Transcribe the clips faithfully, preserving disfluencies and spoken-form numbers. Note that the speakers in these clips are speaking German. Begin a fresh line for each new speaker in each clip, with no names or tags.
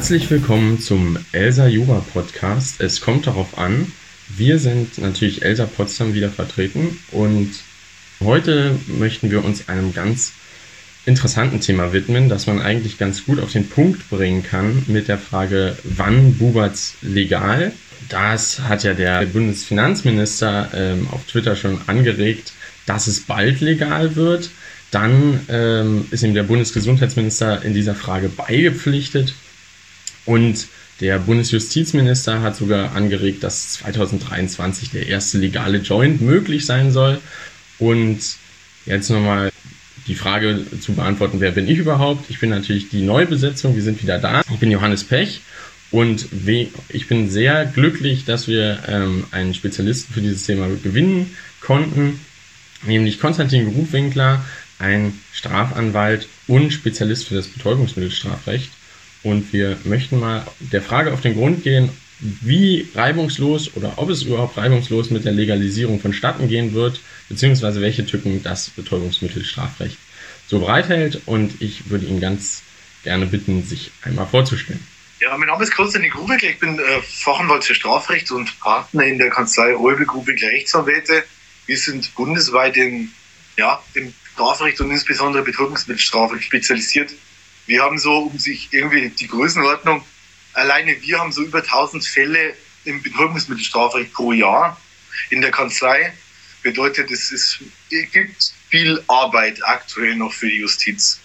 Herzlich willkommen zum Elsa Jura Podcast. Es kommt darauf an, wir sind natürlich Elsa Potsdam wieder vertreten und heute möchten wir uns einem ganz interessanten Thema widmen, das man eigentlich ganz gut auf den Punkt bringen kann mit der Frage, wann bubert's legal? Das hat ja der Bundesfinanzminister ähm, auf Twitter schon angeregt, dass es bald legal wird. Dann ähm, ist ihm der Bundesgesundheitsminister in dieser Frage beigepflichtet. Und der Bundesjustizminister hat sogar angeregt, dass zwanzig dreiundzwanzig der erste legale Joint möglich sein soll. Und jetzt nochmal die Frage zu beantworten, wer bin ich überhaupt? Ich bin natürlich die Neubesetzung, wir sind wieder da. Ich bin Johannes Pech und ich bin sehr glücklich, dass wir ähm, einen Spezialisten für dieses Thema gewinnen konnten, nämlich Konstantin Grubwinkler, ein Strafanwalt und Spezialist für das Betäubungsmittelstrafrecht. Und wir möchten mal der Frage auf den Grund gehen, wie reibungslos oder ob es überhaupt reibungslos mit der Legalisierung vonstatten gehen wird, beziehungsweise welche Tücken das Betäubungsmittelstrafrecht so bereithält. Und ich würde ihn ganz gerne bitten, sich einmal vorzustellen.
Ja, mein Name ist Konstantin Grubwinkler, ich bin äh, Fachanwalt für Strafrecht und Partner in der Kanzlei Rolbe Grubwinkler Rechtsanwälte. Wir sind bundesweit in, ja, im Strafrecht und insbesondere Betäubungsmittelstrafrecht spezialisiert. Wir haben so um sich irgendwie die Größenordnung, alleine wir haben so über tausend Fälle im Betäubungsmittelstrafrecht pro Jahr in der Kanzlei. Bedeutet, es ist, es gibt viel Arbeit aktuell noch für die Justiz.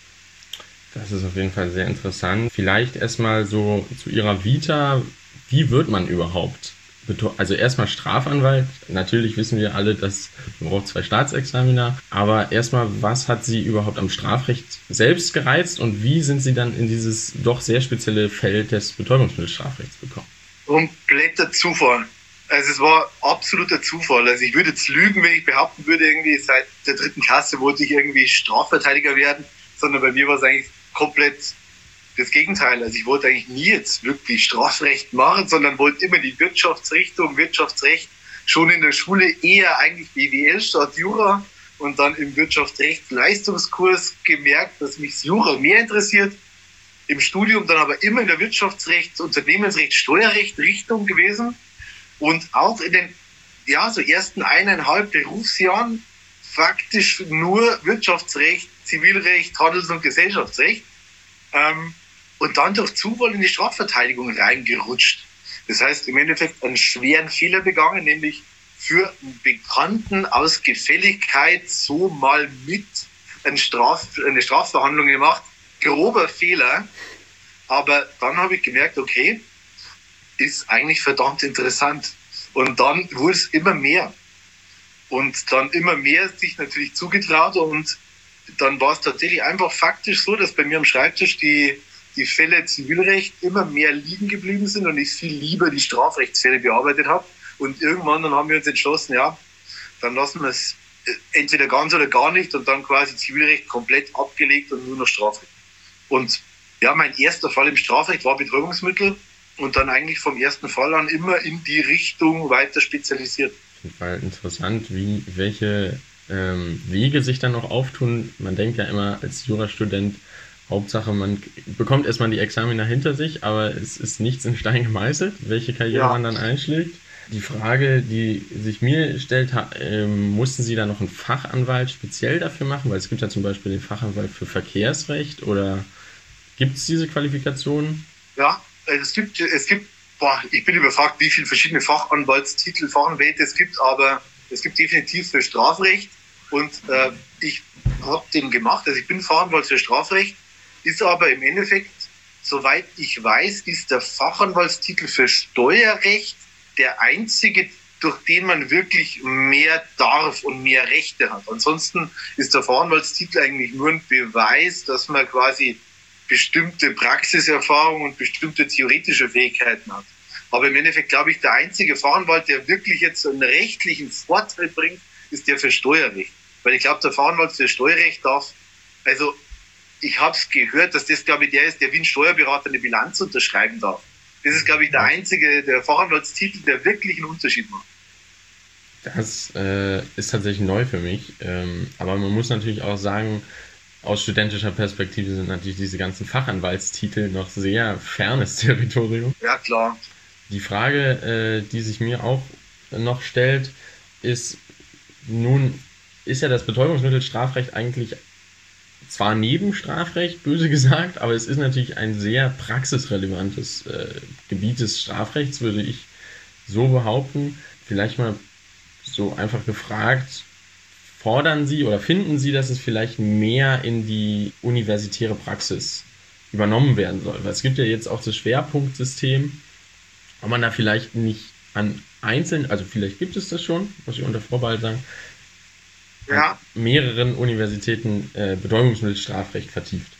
Das ist auf jeden Fall sehr interessant. Vielleicht erstmal so zu Ihrer Vita. Wie wird man überhaupt? Also erstmal Strafanwalt. Natürlich wissen wir alle, dass man braucht zwei Staatsexamina. Aber erstmal, was hat Sie überhaupt am Strafrecht selbst gereizt und wie sind Sie dann in dieses doch sehr spezielle Feld des Betäubungsmittelstrafrechts gekommen?
Kompletter Zufall. Also es war absoluter Zufall. Also ich würde jetzt lügen, wenn ich behaupten würde, irgendwie seit der dritten Klasse wollte ich irgendwie Strafverteidiger werden, sondern bei mir war es eigentlich komplett das Gegenteil. Also ich wollte eigentlich nie jetzt wirklich Strafrecht machen, sondern wollte immer die Wirtschaftsrichtung, Wirtschaftsrecht, schon in der Schule eher eigentlich B W L statt Jura und dann im Wirtschaftsrecht-Leistungskurs gemerkt, dass mich das Jura mehr interessiert. Im Studium dann aber immer in der Wirtschaftsrecht, Unternehmensrecht, Steuerrecht Richtung gewesen und auch in den ja so ersten eineinhalb Berufsjahren faktisch nur Wirtschaftsrecht, Zivilrecht, Handels- und Gesellschaftsrecht. Ähm, und dann durch Zufall in die Strafverteidigung reingerutscht. Das heißt, im Endeffekt einen schweren Fehler begangen, nämlich für einen Bekannten aus Gefälligkeit so mal mit eine, Straf, eine Strafverhandlung gemacht. Grober Fehler. Aber dann habe ich gemerkt, okay, ist eigentlich verdammt interessant. Und dann wurde es immer mehr. Und dann immer mehr sich natürlich zugetraut und dann war es tatsächlich einfach faktisch so, dass bei mir am Schreibtisch die, die Fälle Zivilrecht immer mehr liegen geblieben sind und ich viel lieber die Strafrechtsfälle bearbeitet habe. Und irgendwann dann haben wir uns entschlossen, ja, dann lassen wir es entweder ganz oder gar nicht und dann quasi Zivilrecht komplett abgelegt und nur noch Strafrecht. Und ja, mein erster Fall im Strafrecht war Betäubungsmittel und dann eigentlich vom ersten Fall an immer in die Richtung weiter spezialisiert.
Auf jeden Fall interessant, wie welche ähm, Wege sich dann noch auftun. Man denkt ja immer als Jurastudent, Hauptsache man bekommt erstmal die Examina hinter sich, aber es ist nichts in Stein gemeißelt, welche Karriere ja. man dann einschlägt. Die Frage, die sich mir stellt, ähm, mussten Sie da noch einen Fachanwalt speziell dafür machen? Weil es gibt ja zum Beispiel den Fachanwalt für Verkehrsrecht oder gibt es diese Qualifikationen?
Ja, es gibt, es gibt, boah, ich bin überfragt, wie viele verschiedene Fachanwaltstitel, Fachanwälte es gibt, aber es gibt definitiv für Strafrecht und äh, ich habe den gemacht, also ich bin Fachanwalt für Strafrecht, ist aber im Endeffekt, soweit ich weiß, ist der Fachanwaltstitel für Steuerrecht der einzige, durch den man wirklich mehr darf und mehr Rechte hat. Ansonsten ist der Fachanwaltstitel eigentlich nur ein Beweis, dass man quasi bestimmte Praxiserfahrung und bestimmte theoretische Fähigkeiten hat. Aber im Endeffekt, glaube ich, der einzige Fachanwalt, der wirklich jetzt einen rechtlichen Vorteil bringt, ist der für Steuerrecht. Weil ich glaube, der Fachanwalt für Steuerrecht darf, also ich habe es gehört, dass das, glaube ich, der ist, der wie ein Steuerberater eine Bilanz unterschreiben darf. Das ist, glaube ich, der einzige, der Fachanwaltstitel, der wirklich einen Unterschied macht.
Das äh, ist tatsächlich neu für mich. Ähm, aber man muss natürlich auch sagen, aus studentischer Perspektive sind natürlich diese ganzen Fachanwaltstitel noch sehr fernes Territorium.
Ja, klar.
Die Frage, äh, die sich mir auch noch stellt, ist, nun ist ja das Betäubungsmittelstrafrecht eigentlich zwar neben Strafrecht, böse gesagt, aber es ist natürlich ein sehr praxisrelevantes äh, Gebiet des Strafrechts, würde ich so behaupten. Vielleicht mal so einfach gefragt, fordern Sie oder finden Sie, dass es vielleicht mehr in die universitäre Praxis übernommen werden soll? Weil es gibt ja jetzt auch das Schwerpunktsystem, ob man da vielleicht nicht an einzelnen, also vielleicht gibt es das schon, muss ich unter Vorbehalt sagen,
ja.
an mehreren Universitäten äh, Betäubungsmittelstrafrecht vertieft.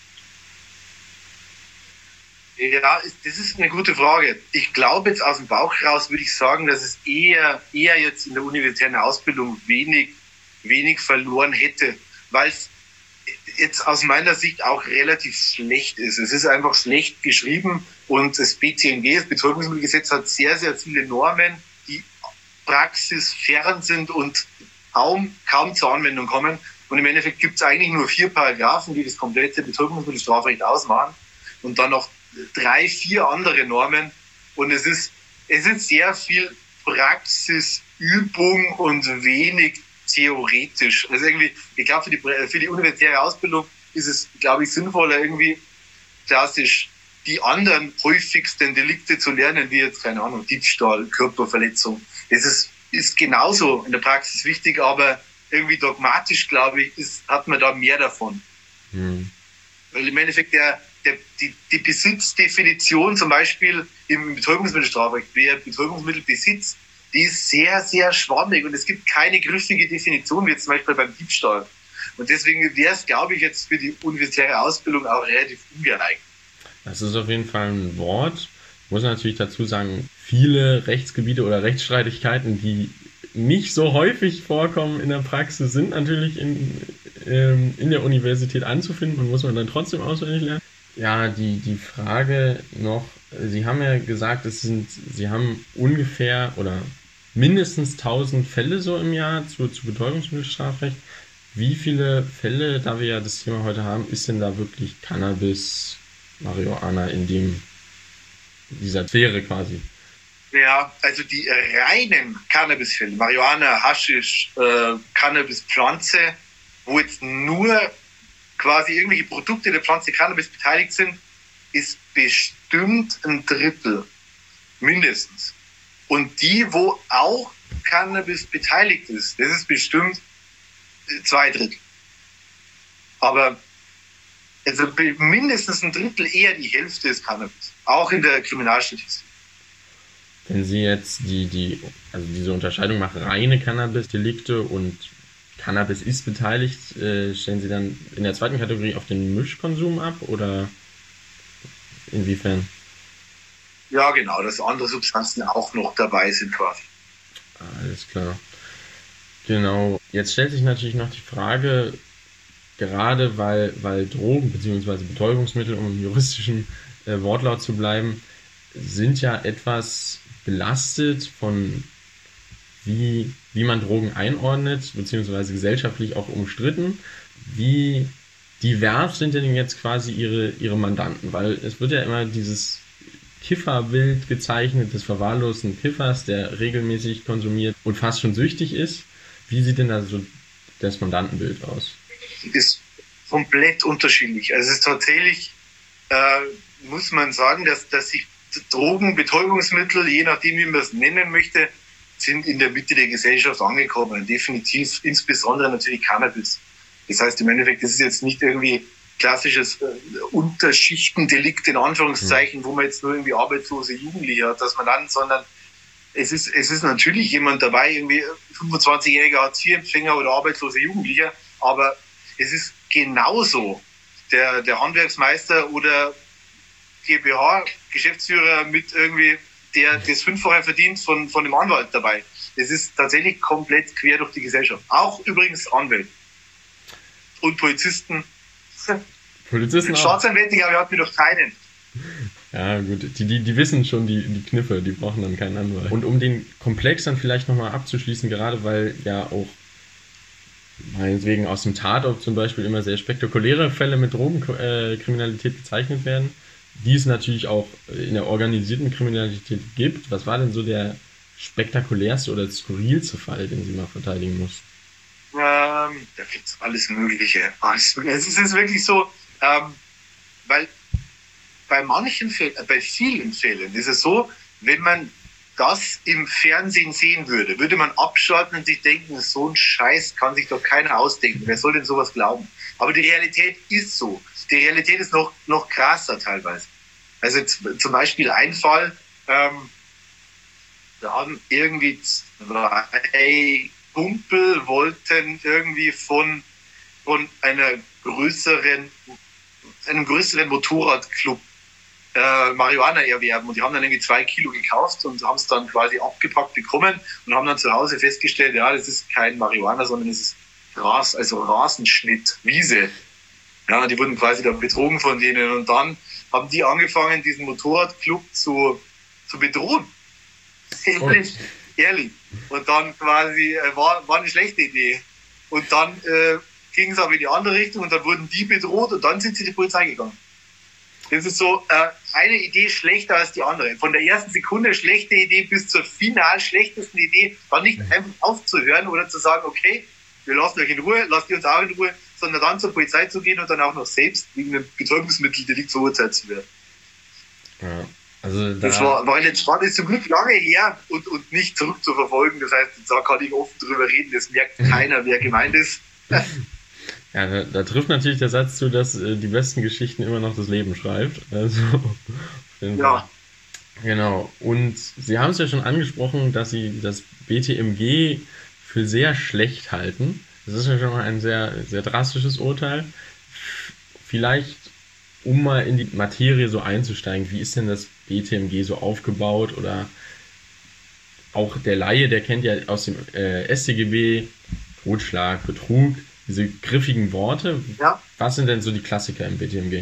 Ja, das ist eine gute Frage. Ich glaube jetzt aus dem Bauch raus würde ich sagen, dass es eher, eher jetzt in der universitären Ausbildung wenig, wenig verloren hätte, weil es jetzt aus meiner Sicht auch relativ schlecht ist. Es ist einfach schlecht geschrieben und das B T M G, das Betäubungsmittelgesetz, hat sehr, sehr viele Normen, die praxisfern sind und kaum, kaum zur Anwendung kommen. Und im Endeffekt gibt es eigentlich nur vier Paragraphen, die das komplette Betäubungsmittelstrafrecht ausmachen und dann noch drei, vier andere Normen. Und es ist, es ist sehr viel Praxisübung und wenig theoretisch. Also irgendwie, ich glaube, für die, für die universitäre Ausbildung ist es, glaube ich, sinnvoller, irgendwie klassisch die anderen häufigsten Delikte zu lernen, wie jetzt, keine Ahnung, Diebstahl, Körperverletzung. Das ist, ist genauso in der Praxis wichtig, aber irgendwie dogmatisch, glaube ich, ist, hat man da mehr davon.
Hm.
Weil im Endeffekt der, der, die, die Besitzdefinition zum Beispiel im Betäubungsmittelstrafrecht, wer Betäubungsmittel besitzt, die ist sehr, sehr schwammig und es gibt keine griffige Definition, wie zum Beispiel beim Diebstahl. Und deswegen wäre es, glaube ich, jetzt für die universitäre Ausbildung auch relativ ungeeignet.
Das ist auf jeden Fall ein Wort. Ich muss natürlich dazu sagen, viele Rechtsgebiete oder Rechtsstreitigkeiten, die nicht so häufig vorkommen in der Praxis, sind natürlich in, ähm, in der Universität anzufinden und muss man dann trotzdem auswendig lernen. Ja, die, die Frage noch, Sie haben ja gesagt, es sind, Sie haben ungefähr oder mindestens tausend Fälle so im Jahr zu, zu Betäubungsmittelstrafrecht. Wie viele Fälle, da wir ja das Thema heute haben, ist denn da wirklich Cannabis, Marihuana in dem, dieser Sphäre quasi?
Ja, also die reinen Cannabisfälle, Marihuana, Haschisch, äh, Cannabispflanze, wo jetzt nur quasi irgendwelche Produkte der Pflanze Cannabis beteiligt sind, ist bestimmt ein Drittel, mindestens. Und die, wo auch Cannabis beteiligt ist, das ist bestimmt zwei Drittel. Aber also mindestens ein Drittel, eher die Hälfte ist Cannabis, auch in der Kriminalstatistik.
Wenn Sie jetzt die, die, also diese Unterscheidung machen, reine Cannabis-Delikte und Cannabis ist beteiligt, äh, stellen Sie dann in der zweiten Kategorie auf den Mischkonsum ab oder inwiefern?
Ja, genau, dass andere Substanzen auch noch dabei sind quasi.
Alles klar. Genau. Jetzt stellt sich natürlich noch die Frage, gerade weil, weil Drogen bzw. Betäubungsmittel, um im juristischen äh, Wortlaut zu bleiben, sind ja etwas belastet von wie, wie man Drogen einordnet, beziehungsweise gesellschaftlich auch umstritten. Wie divers sind denn jetzt quasi ihre, ihre Mandanten? Weil es wird ja immer dieses Kifferbild gezeichnet des verwahrlosten Kiffers, der regelmäßig konsumiert und fast schon süchtig ist. Wie sieht denn da so das Mandantenbild aus?
Ist komplett unterschiedlich. Also es ist tatsächlich, äh, muss man sagen, dass, dass sich Drogen, Betäubungsmittel, je nachdem, wie man es nennen möchte, sind in der Mitte der Gesellschaft angekommen. Definitiv, insbesondere natürlich Cannabis. Das heißt, im Endeffekt, das ist jetzt nicht irgendwie klassisches äh, Unterschichtendelikt in Anführungszeichen, mhm. wo man jetzt nur irgendwie arbeitslose Jugendliche hat, dass man dann, sondern es ist, es ist natürlich jemand dabei, irgendwie fünfundzwanzigjähriger Hartz-vier-Empfänger oder arbeitsloser Jugendlicher, aber es ist genauso der, der Handwerksmeister oder GmbH-Geschäftsführer mit irgendwie, der das Fünffache verdient von, von dem Anwalt dabei. Es ist tatsächlich komplett quer durch die Gesellschaft. Auch übrigens Anwälte und Polizisten.
Polizisten auch.
Staatsanwälte, aber er hat mir doch keinen.
Ja gut, die, die, die wissen schon die, die Kniffe, die brauchen dann keinen Anwalt. Und um den Komplex dann vielleicht nochmal abzuschließen, gerade weil ja auch meinetwegen aus dem Tatort zum Beispiel immer sehr spektakuläre Fälle mit Drogenkriminalität äh, bezeichnet werden, die es natürlich auch in der organisierten Kriminalität gibt. Was war denn so der spektakulärste oder skurrilste Fall, den Sie mal verteidigen mussten?
Ähm, da gibt es alles Mögliche. Alles Mögliche. Es ist wirklich so, ähm, weil bei manchen Fällen, äh, bei vielen Fällen ist es so, wenn man das im Fernsehen sehen würde, würde man abschalten und sich denken, so ein Scheiß kann sich doch keiner ausdenken. Wer soll denn sowas glauben? Aber die Realität ist so. Die Realität ist noch, noch krasser teilweise. Also z- zum Beispiel ein Fall, ähm, da haben irgendwie zwei Kumpel wollten irgendwie von, von einer größeren, einem größeren Motorradclub äh, Marihuana erwerben. Und die haben dann irgendwie zwei Kilo gekauft und haben es dann quasi abgepackt bekommen und haben dann zu Hause festgestellt, ja, das ist kein Marihuana, sondern es ist Gras, also Rasenschnitt, Wiese. Ja, die wurden quasi da betrogen von denen. Und dann haben die angefangen, diesen Motorradclub zu, zu bedrohen. Ehrlich, ehrlich. Und dann quasi, äh, war, war eine schlechte Idee. Und dann äh, ging es aber in die andere Richtung und dann wurden die bedroht und dann sind sie die Polizei gegangen. Das ist so äh, eine Idee schlechter als die andere. Von der ersten Sekunde schlechte Idee bis zur final schlechtesten Idee, dann nicht einfach aufzuhören oder zu sagen, okay, wir lassen euch in Ruhe, lasst ihr uns auch in Ruhe, sondern dann zur Polizei zu gehen und dann auch noch selbst wegen einem Betäubungsmitteldelikt verurteilt zu werden.
Ja, also da
Das war, war jetzt spannend, ist zum Glück lange her und, und nicht zurückzuverfolgen. Das heißt, da kann ich offen drüber reden, das merkt keiner, wer gemeint ist.
Ja, da, da trifft natürlich der Satz zu, dass äh, die besten Geschichten immer noch das Leben schreibt. Also,
Ja.
Genau. Und Sie haben es ja schon angesprochen, dass Sie das B T M G für sehr schlecht halten. Das ist ja schon mal ein sehr, sehr drastisches Urteil. Vielleicht, um mal in die Materie so einzusteigen, wie ist denn das B T M G so aufgebaut? Oder auch der Laie, der kennt ja aus dem äh, S t G B Totschlag, Betrug, diese griffigen Worte.
Ja.
Was sind denn so die Klassiker im B T M G?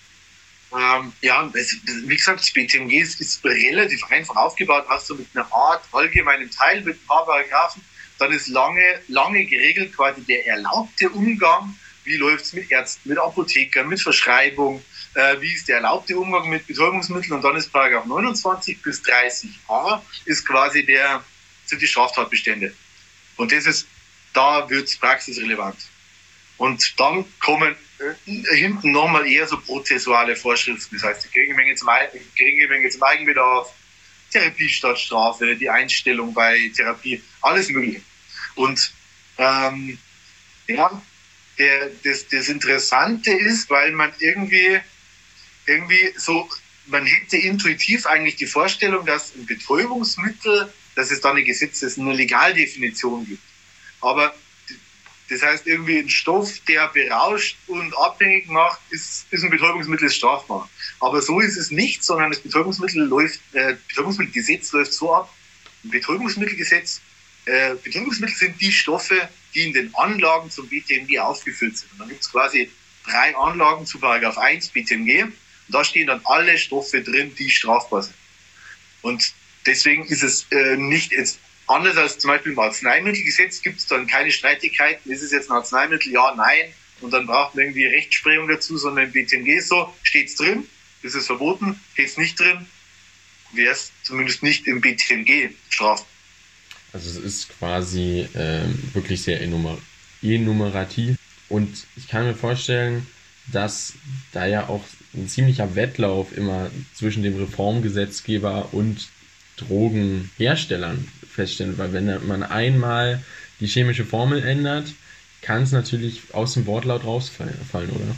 Ähm, ja, es, wie gesagt, das B T M G ist, ist relativ einfach aufgebaut, hast du mit einer Art allgemeinen Teil mit ein paar Paragraphen, dann ist lange, lange geregelt quasi der erlaubte Umgang, wie läuft es mit Ärzten, mit Apothekern, mit Verschreibung, äh, wie ist der erlaubte Umgang mit Betäubungsmitteln und dann ist Paragraph neunundzwanzig bis dreißig a ist quasi der, sind die Straftatbestände. Und das ist, da wird es praxisrelevant. Und dann kommen äh, hinten nochmal eher so prozessuale Vorschriften, das heißt die geringe Menge zum, geringe Menge zum Eigenbedarf, Therapie statt Strafe, die Einstellung bei Therapie, alles Mögliche. Und ähm, ja, der, das, das Interessante ist, weil man irgendwie, irgendwie so, man hätte intuitiv eigentlich die Vorstellung, dass ein Betäubungsmittel, dass es da eine Gesetzes-, eine Legaldefinition gibt. Aber das heißt, irgendwie ein Stoff, der berauscht und abhängig macht, ist, ist ein Betäubungsmittel, ist strafbar. Aber so ist es nicht, sondern das Betäubungsmittel läuft, äh, Betäubungsmittelgesetz läuft so ab. Ein Betäubungsmittelgesetz, äh, Betäubungsmittel sind die Stoffe, die in den Anlagen zum B T M G aufgeführt sind. Und dann gibt es quasi drei Anlagen zu Paragraph eins B T M G. Und da stehen dann alle Stoffe drin, die strafbar sind. Und deswegen ist es äh, nicht jetzt anders als zum Beispiel im Arzneimittelgesetz gibt es dann keine Streitigkeiten, ist es jetzt ein Arzneimittel, ja, nein, und dann braucht man irgendwie Rechtsprechung dazu, sondern im B T M G ist so, steht es drin, ist es verboten, steht es nicht drin, wäre es zumindest nicht im B T M G strafbar.
Also es ist quasi ähm, wirklich sehr enumer- enumerativ und ich kann mir vorstellen, dass da ja auch ein ziemlicher Wettlauf immer zwischen dem Reformgesetzgeber und Drogenherstellern feststellen, weil wenn man einmal die chemische Formel ändert, kann es natürlich aus dem Wortlaut rausfallen, oder?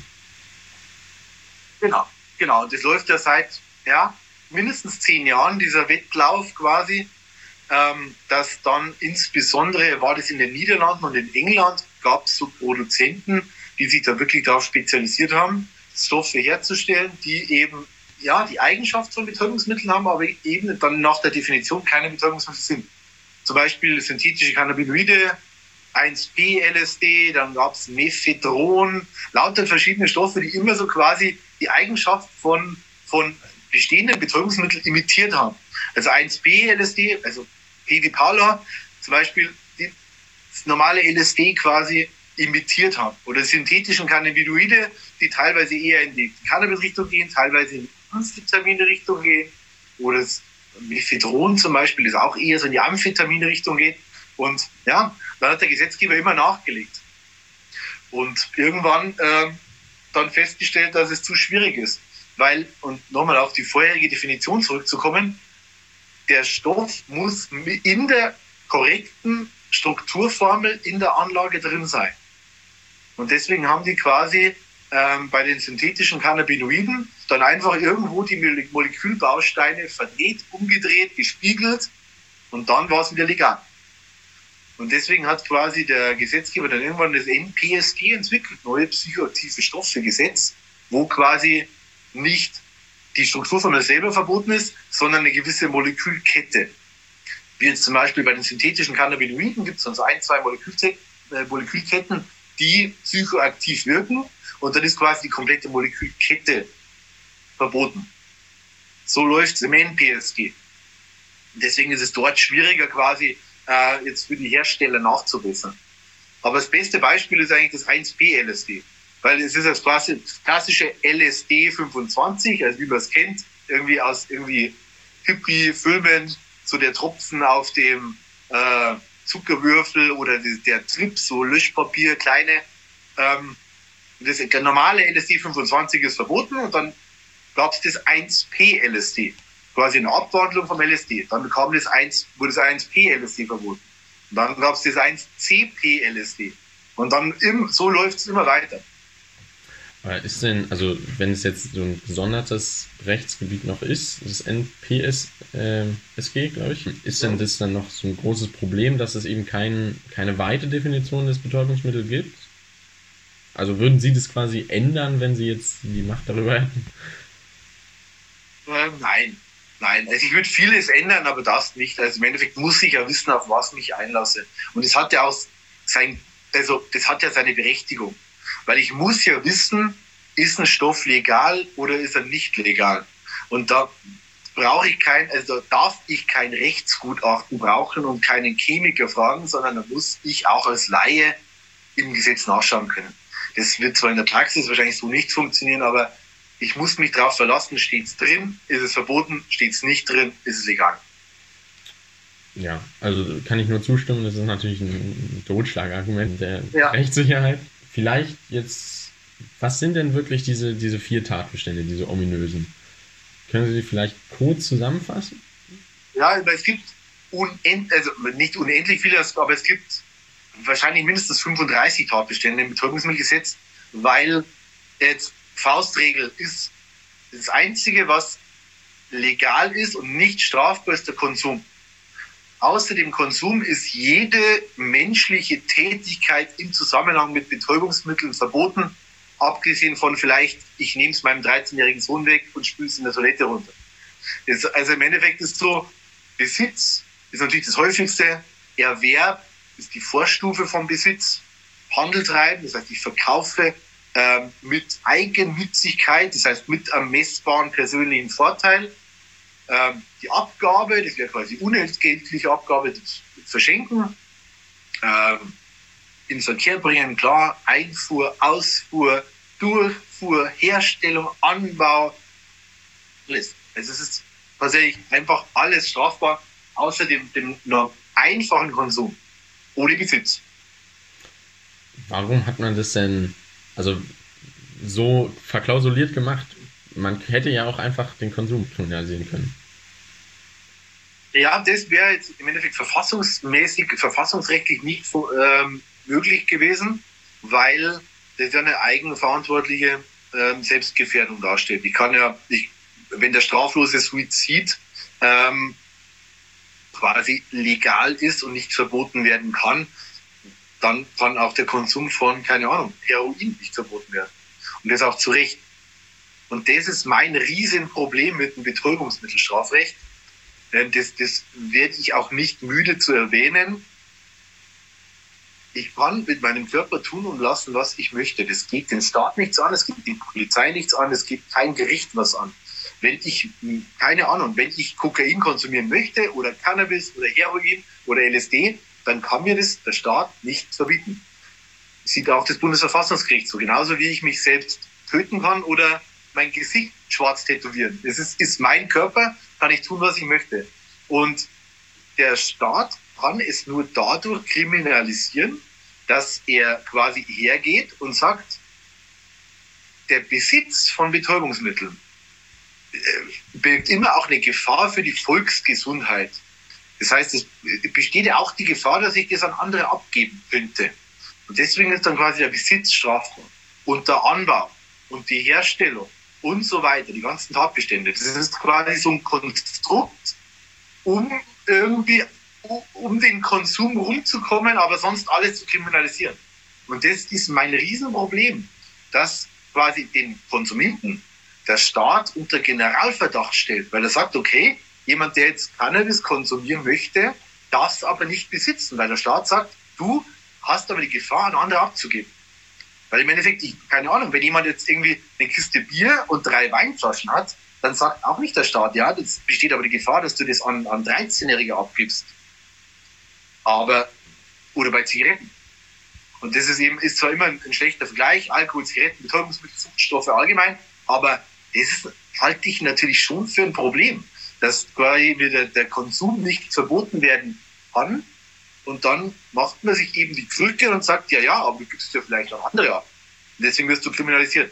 Genau, genau. Und das läuft ja seit ja, mindestens zehn Jahren, dieser Wettlauf quasi, ähm, dass dann insbesondere, war das in den Niederlanden und in England, gab es so Produzenten, die sich da wirklich darauf spezialisiert haben, Stoffe herzustellen, die eben ja die Eigenschaft von Betäubungsmitteln haben, aber eben dann nach der Definition keine Betäubungsmittel sind. Zum Beispiel synthetische Cannabinoide, eins B L S D, dann gab es Mephedron, lauter verschiedene Stoffe, die immer so quasi die Eigenschaft von, von bestehenden Betäubungsmitteln imitiert haben. Also eins B L S D, also P D Paula, zum Beispiel die, das normale L S D quasi imitiert haben. Oder synthetischen Cannabinoide, die teilweise eher in die Cannabis-Richtung gehen, teilweise in die Amphetamine-Richtung gehen. Oder das Mephedron zum Beispiel ist auch eher so in die Amphetamine-Richtung geht. Und ja, dann hat der Gesetzgeber immer nachgelegt. Und irgendwann äh, dann festgestellt, dass es zu schwierig ist. Weil, und nochmal auf die vorherige Definition zurückzukommen, der Stoff muss in der korrekten Strukturformel in der Anlage drin sein. Und deswegen haben die quasi ähm, bei den synthetischen Cannabinoiden dann einfach irgendwo die Molekülbausteine verdreht, umgedreht, gespiegelt und dann war es wieder legal. Und deswegen hat quasi der Gesetzgeber dann irgendwann das N P S G entwickelt, neue psychoaktive Stoffe-Gesetz, wo quasi nicht die Strukturformel selber verboten ist, sondern eine gewisse Molekülkette. Wie jetzt zum Beispiel bei den synthetischen Cannabinoiden gibt es dann so ein, zwei Molekülke- äh, Molekülketten, die psychoaktiv wirken und dann ist quasi die komplette Molekülkette verboten. So läuft es im N P S G. Deswegen ist es dort schwieriger quasi äh, jetzt für die Hersteller nachzubessern. Aber das beste Beispiel ist eigentlich das eins P L S D. Weil es ist das klassische L S D fünfundzwanzig, also wie man es kennt, irgendwie aus irgendwie Hippie-Filmen, so der Tropfen auf dem äh, Zuckerwürfel oder die, der Trip, so Löschpapier, kleine. Ähm, das, der normale L S D fünfundzwanzig ist verboten und dann gab es das eins P L S D, quasi eine Abwandlung vom L S D. Dann kam das eins, wurde das eins P L S D verboten. Und dann gab es das eins C P L S D. Und dann im, so läuft es immer weiter.
Ist denn, also wenn es jetzt so ein gesondertes Rechtsgebiet noch ist, das N P S G, glaube ich, ist denn das dann noch so ein großes Problem, dass es eben kein, keine weite Definition des Betäubungsmittels gibt? Also würden Sie das quasi ändern, wenn Sie jetzt die Macht darüber hätten?
Äh, nein, nein. Also ich würde vieles ändern, aber das nicht. Also im Endeffekt muss ich ja wissen, auf was ich mich einlasse. Und es hat ja auch sein, also das hat ja seine Berechtigung. Weil ich muss ja wissen, ist ein Stoff legal oder ist er nicht legal? Und da brauche ich kein, also darf ich kein Rechtsgutachten brauchen und keinen Chemiker fragen, sondern da muss ich auch als Laie im Gesetz nachschauen können. Das wird zwar in der Praxis wahrscheinlich so nicht funktionieren, aber ich muss mich darauf verlassen, steht es drin, ist es verboten, steht es nicht drin, ist es legal.
Ja, also kann ich nur zustimmen, das ist natürlich ein Totschlagargument der
ja.
Rechtssicherheit. Vielleicht jetzt, was sind denn wirklich diese, diese vier Tatbestände, diese ominösen? Können Sie die vielleicht kurz zusammenfassen?
Ja, es gibt unend, also nicht unendlich viele, aber es gibt wahrscheinlich mindestens fünfunddreißig Tatbestände im Betäubungsmittelgesetz, weil jetzt Faustregel ist das Einzige, was legal ist und nicht strafbar, ist der Konsum. Außer dem Konsum ist jede menschliche Tätigkeit im Zusammenhang mit Betäubungsmitteln verboten, abgesehen von vielleicht, ich nehme es meinem dreizehnjährigen Sohn weg und spüle es in der Toilette runter. Das, also im Endeffekt ist so, Besitz ist natürlich das häufigste, Erwerb ist die Vorstufe vom Besitz, Handel treiben, das heißt, ich verkaufe ähm, mit Eigennützigkeit, das heißt mit einem messbaren persönlichen Vorteil. Ähm, die Abgabe, das wäre quasi unentgeltliche Abgabe, das Verschenken, ähm, ins Verkehr bringen, klar, Einfuhr, Ausfuhr, Durchfuhr, Herstellung, Anbau, alles. Also es ist tatsächlich einfach alles strafbar, außer dem, dem nur einfachen Konsum, ohne Besitz.
Warum hat man das denn also so verklausuliert gemacht? Man hätte ja auch einfach den Konsum kriminalisieren können.
Ja, das wäre jetzt im Endeffekt verfassungsmäßig, verfassungsrechtlich nicht ähm, möglich gewesen, weil das ja eine eigenverantwortliche ähm, Selbstgefährdung darstellt. Ich kann ja, ich, wenn der straflose Suizid ähm, quasi legal ist und nicht verboten werden kann, dann kann auch der Konsum von, keine Ahnung, Heroin nicht verboten werden. Und das auch zu Recht. Und das ist mein Riesenproblem mit dem Betäubungsmittelstrafrecht. Das, das werde ich auch nicht müde zu erwähnen. Ich kann mit meinem Körper tun und lassen, was ich möchte. Das geht den Staat nichts an, es geht die Polizei nichts an, es geht kein Gericht was an. Wenn ich, keine Ahnung, wenn ich Kokain konsumieren möchte oder Cannabis oder Heroin oder L S D, dann kann mir das der Staat nicht verbieten. sieht auch das Bundesverfassungsgericht so. Genauso wie ich mich selbst töten kann oder mein Gesicht schwarz tätowieren. Es ist, ist mein Körper, kann ich tun, was ich möchte. Und der Staat kann es nur dadurch kriminalisieren, dass er quasi hergeht und sagt, der Besitz von Betäubungsmitteln äh, birgt immer auch eine Gefahr für die Volksgesundheit. Das heißt, es besteht ja auch die Gefahr, dass ich das an andere abgeben könnte. Und deswegen ist dann quasi der Besitz strafbar. Und der Anbau und die Herstellung und so weiter, die ganzen Tatbestände. Das ist quasi so ein Konstrukt, um irgendwie um den Konsum rumzukommen, aber sonst alles zu kriminalisieren. Und das ist mein Riesenproblem, dass quasi den Konsumenten der Staat unter Generalverdacht stellt, weil er sagt, okay, jemand, der jetzt Cannabis konsumieren möchte, darf es aber nicht besitzen, weil der Staat sagt, du hast aber die Gefahr, an andere abzugeben. Weil im Endeffekt, ich, keine Ahnung, wenn jemand jetzt irgendwie eine Kiste Bier und drei Weinflaschen hat, dann sagt auch nicht der Staat, ja, das besteht aber die Gefahr, dass du das an, an dreizehnjährige abgibst. Aber, oder bei Zigaretten. Und das ist eben, ist zwar immer ein, ein schlechter Vergleich, Alkohol, Zigaretten, Betäubungsmittel, Suchtstoffe allgemein, aber das ist, halte ich natürlich schon für ein Problem, dass quasi der, der Konsum nicht verboten werden kann. Und dann macht man sich eben die Krücke und sagt, ja, ja, aber du gibst ja vielleicht an andere ab. Und deswegen wirst du kriminalisiert.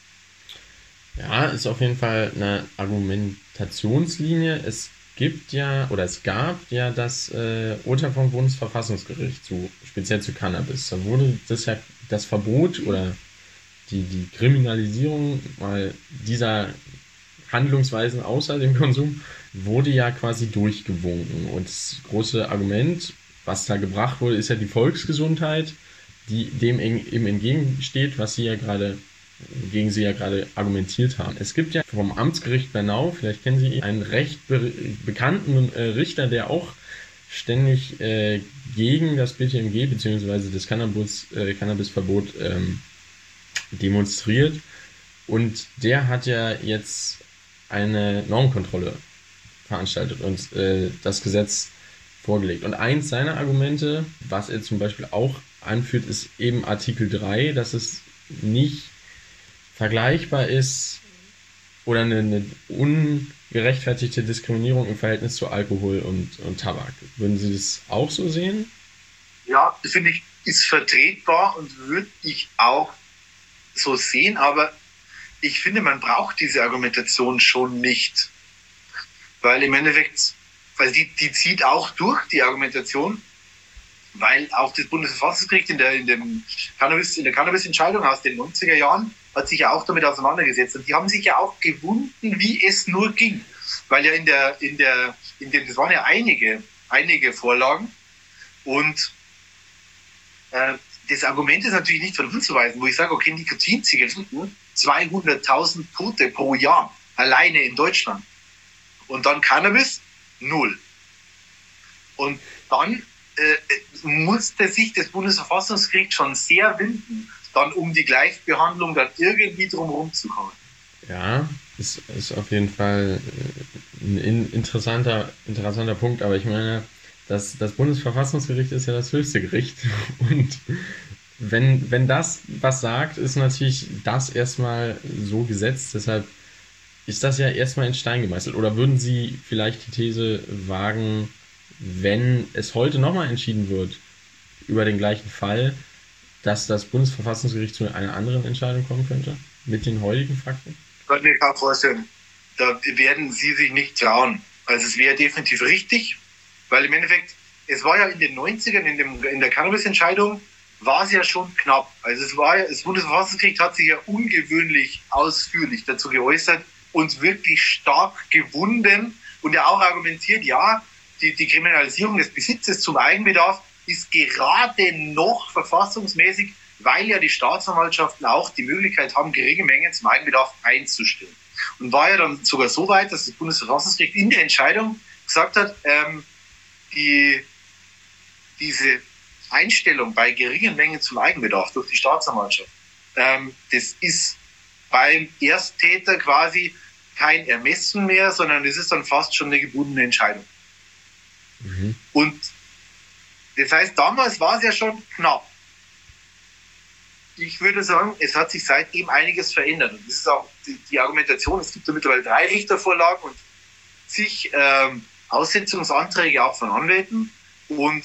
Ja, ist auf jeden Fall eine Argumentationslinie. Es gibt ja, oder es gab ja das äh, Urteil vom Bundesverfassungsgericht, zu, speziell zu Cannabis. Da wurde das ja, das Verbot oder die, die Kriminalisierung mal dieser Handlungsweisen außer dem Konsum wurde ja quasi durchgewunken. Und das große Argument, was da gebracht wurde, ist ja die Volksgesundheit, die dem eben entgegensteht, was Sie ja gerade, gegen Sie ja gerade argumentiert haben. Es gibt ja vom Amtsgericht Bernau, vielleicht kennen Sie einen recht be- bekannten äh, Richter, der auch ständig äh, gegen das B T M G bzw. das Cannabis, äh, Cannabisverbot ähm, demonstriert. Und der hat ja jetzt eine Normkontrolle veranstaltet und äh, das Gesetz vorgelegt. Und eins seiner Argumente, was er zum Beispiel auch anführt, ist eben Artikel drei, dass es nicht vergleichbar ist oder eine, eine ungerechtfertigte Diskriminierung im Verhältnis zu Alkohol und, und Tabak. Würden Sie das auch so sehen?
Ja, das finde ich, ist vertretbar und würde ich auch so sehen, aber ich finde, man braucht diese Argumentation schon nicht. Weil im Endeffekt, weil die, die zieht auch durch, die Argumentation, weil auch das Bundesverfassungsgericht in der, in dem Cannabis, in der Cannabis-Entscheidung aus den neunziger Jahren hat sich ja auch damit auseinandergesetzt. Und die haben sich ja auch gewunden, wie es nur ging. Weil ja in der, in der, in dem, das waren ja einige, einige Vorlagen. Und äh, das Argument ist natürlich nicht von uns zu weisen, wo ich sage, okay, Nikotinzigaretten, zweihunderttausend Tote pro Jahr, alleine in Deutschland. Und dann Cannabis, null. Und dann äh, musste sich das Bundesverfassungsgericht schon sehr winden, dann um die Gleichbehandlung dann irgendwie drumherum zu kommen.
Ja, ist, ist auf jeden Fall ein interessanter, interessanter Punkt, aber ich meine, das, das Bundesverfassungsgericht ist ja das höchste Gericht und wenn, wenn das was sagt, ist natürlich das erstmal so gesetzt, deshalb ist das ja erstmal in Stein gemeißelt. Oder würden Sie vielleicht die These wagen, wenn es heute nochmal entschieden wird über den gleichen Fall, dass das Bundesverfassungsgericht zu einer anderen Entscheidung kommen könnte, mit den heutigen Fakten?
Ich kann mir kaum vorstellen. Da werden Sie sich nicht trauen. Also es wäre definitiv richtig, weil im Endeffekt, es war ja in den neunzigern, in, dem, in der Cannabis-Entscheidung, war es ja schon knapp. Also es war ja, das Bundesverfassungsgericht hat sich ja ungewöhnlich ausführlich dazu geäußert und wirklich stark gewunden und ja auch argumentiert, ja, die, die Kriminalisierung des Besitzes zum Eigenbedarf ist gerade noch verfassungsmäßig, weil ja die Staatsanwaltschaften auch die Möglichkeit haben, geringe Mengen zum Eigenbedarf einzustellen. Und war ja dann sogar so weit, dass das Bundesverfassungsgericht in der Entscheidung gesagt hat, ähm, die, diese Einstellung bei geringen Mengen zum Eigenbedarf durch die Staatsanwaltschaft, ähm, das ist beim Ersttäter quasi kein Ermessen mehr, sondern es ist dann fast schon eine gebundene Entscheidung. Mhm. Und das heißt, damals war es ja schon knapp. ich würde sagen, es hat sich seitdem einiges verändert. Und das ist auch die, die Argumentation. Es gibt ja mittlerweile drei Richtervorlagen und zig ähm, Aussetzungsanträge auch von Anwälten. Und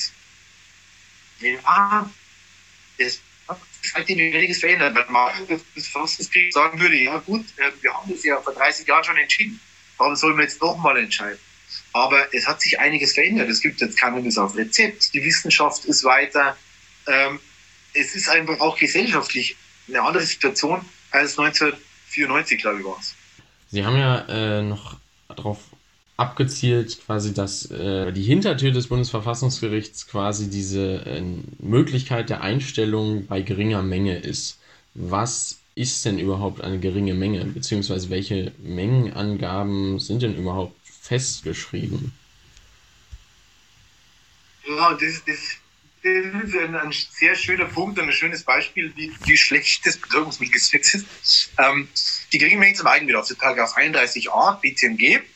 ja, es hat sich seitdem einiges verändert. Weil man das Verfassungsgericht sagen würde, ja gut, äh, wir haben das ja vor dreißig Jahren schon entschieden. Warum sollen wir jetzt nochmal entscheiden? Aber es hat sich einiges verändert. Es gibt jetzt Cannabis auf Rezept. Die Wissenschaft ist weiter. Ähm, es ist einfach auch gesellschaftlich eine andere Situation als neunzehnhundertvierundneunzig, glaube ich, war es.
Sie haben ja äh, noch darauf abgezielt, quasi, dass äh, die Hintertür des Bundesverfassungsgerichts quasi diese äh, Möglichkeit der Einstellung bei geringer Menge ist. Was ist denn überhaupt eine geringe Menge? Beziehungsweise welche Mengenangaben sind denn überhaupt festgeschrieben?
Ja, das, das, das ist ein, ein sehr schöner Punkt und ein schönes Beispiel, wie, wie schlecht das Betäubungsmittelgesetz ist. Ähm, die geringe Menge zum Eigenbedarf, das Paragraph einunddreißig a B T M G.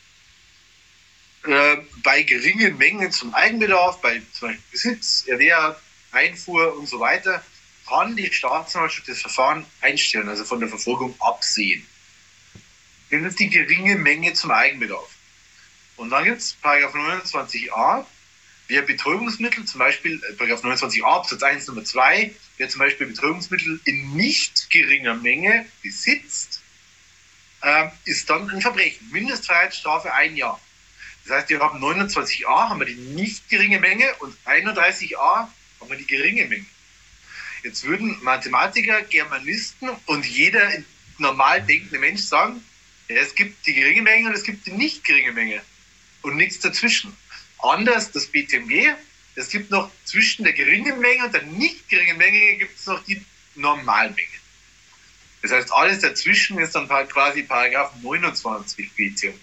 Äh, bei geringen Mengen zum Eigenbedarf, bei zum Beispiel Besitz, Erwerb, Einfuhr und so weiter, kann die Staatsanwaltschaft das Verfahren einstellen, also von der Verfolgung absehen. Das ist die geringe Menge zum Eigenbedarf. Und dann gibt es Paragraph neunundzwanzig a, wer Betäubungsmittel, zum Beispiel äh, Paragraph neunundzwanzig a Absatz eins Nummer zwei, wer zum Beispiel Betäubungsmittel in nicht geringer Menge besitzt, äh, ist dann ein Verbrechen. Mindestfreiheitsstrafe ein Jahr. Das heißt, wir haben neunundzwanzig a, haben wir die nicht geringe Menge und einunddreißig a haben wir die geringe Menge. Jetzt würden Mathematiker, Germanisten und jeder normal denkende Mensch sagen, ja, es gibt die geringe Menge und es gibt die nicht geringe Menge und nichts dazwischen. Anders das B T M G, es gibt noch zwischen der geringen Menge und der nicht geringen Menge gibt es noch die Normalmenge. Das heißt, alles dazwischen ist dann quasi Paragraph neunundzwanzig B T M G.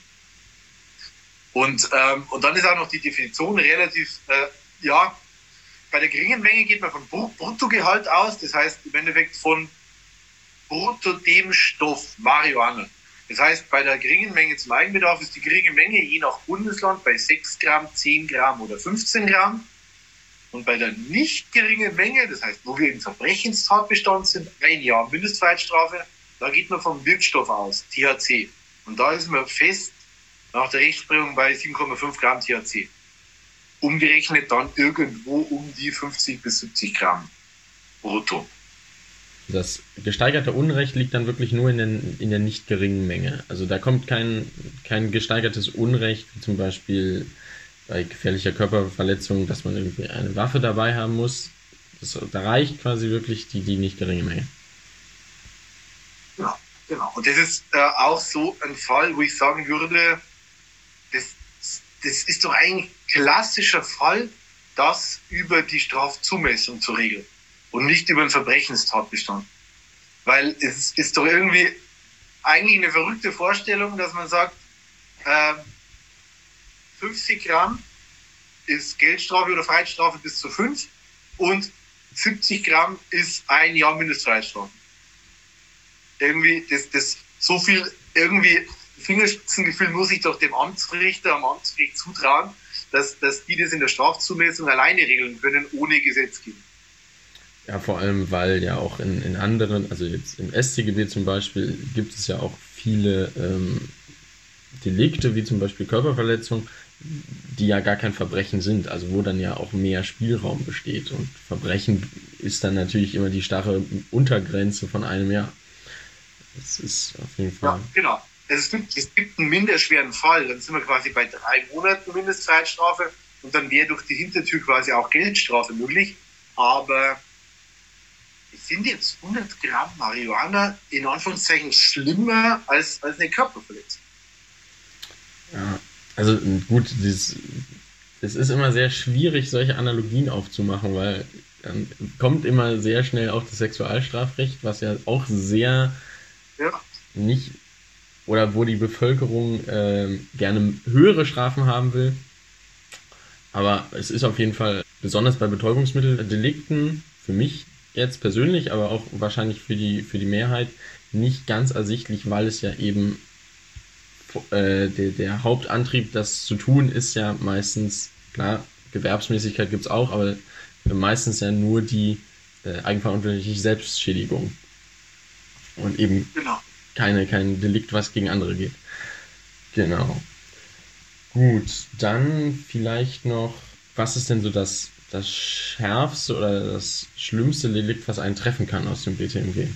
Und, ähm, und dann ist auch noch die Definition relativ, äh, ja, bei der geringen Menge geht man von Bruttogehalt aus, das heißt im Endeffekt von brutto dem Stoff Marihuana. Das heißt, bei der geringen Menge zum Eigenbedarf ist die geringe Menge je nach Bundesland bei sechs Gramm, zehn Gramm oder fünfzehn Gramm. Und bei der nicht geringen Menge, das heißt, wo wir im Verbrechenstatbestand sind, ein Jahr Mindestfreiheitsstrafe, da geht man vom Wirkstoff aus, T H C. Und da ist man fest nach der Rechtsprechung bei sieben Komma fünf Gramm T H C. Umgerechnet dann irgendwo um die fünfzig bis siebzig Gramm brutto.
Das gesteigerte Unrecht liegt dann wirklich nur in, den, in der nicht geringen Menge. Also da kommt kein, kein gesteigertes Unrecht, wie zum Beispiel bei gefährlicher Körperverletzung, dass man irgendwie eine Waffe dabei haben muss. Das, da reicht quasi wirklich die, die nicht geringe Menge.
Ja, genau. Und das ist äh, auch so ein Fall, wo ich sagen würde, das, das ist doch eigentlich ein klassischer Fall, das über die Strafzumessung zu regeln und nicht über den Verbrechenstatbestand. Weil es ist doch irgendwie eigentlich eine verrückte Vorstellung, dass man sagt, äh, fünfzig Gramm ist Geldstrafe oder Freiheitsstrafe bis zu fünf und siebzig Gramm ist ein Jahr Mindestfreiheitsstrafe. Irgendwie, das, das, so viel, irgendwie Fingerspitzengefühl muss ich doch dem Amtsrichter, am Amtsgericht zutrauen, dass, dass die das in der Strafzumessung alleine regeln können, ohne Gesetzgebung.
Ja, vor allem, weil ja auch in, in anderen, also jetzt im S t G B zum Beispiel, gibt es ja auch viele ähm, Delikte, wie zum Beispiel Körperverletzung, die ja gar kein Verbrechen sind, also wo dann ja auch mehr Spielraum besteht. Und Verbrechen ist dann natürlich immer die starre Untergrenze von einem Jahr. Das ist auf jeden Fall...
Ja, genau. Es gibt, es gibt einen minderschweren Fall, dann sind wir quasi bei drei Monaten Mindestfreiheitsstrafe und dann wäre durch die Hintertür quasi auch Geldstrafe möglich. Aber es sind jetzt hundert Gramm Marihuana in Anführungszeichen schlimmer als, als eine Körperverletzung.
Ja, also gut, es ist immer sehr schwierig, solche Analogien aufzumachen, weil dann kommt immer sehr schnell auch das Sexualstrafrecht, was ja auch sehr
ja.
nicht... oder wo die Bevölkerung äh, gerne höhere Strafen haben will. Aber es ist auf jeden Fall, besonders bei Betäubungsmitteldelikten, für mich jetzt persönlich, aber auch wahrscheinlich für die, für die Mehrheit, nicht ganz ersichtlich, weil es ja eben äh, der, der Hauptantrieb, das zu tun, ist ja meistens, klar, Gewerbsmäßigkeit gibt's auch, aber meistens ja nur die äh, eigenverantwortliche Selbstschädigung. Und eben
Genau.
keine, kein Delikt, was gegen andere geht. Genau. Gut, dann vielleicht noch, was ist denn so das, das schärfste oder das schlimmste Delikt, was einen treffen kann aus dem B T M G?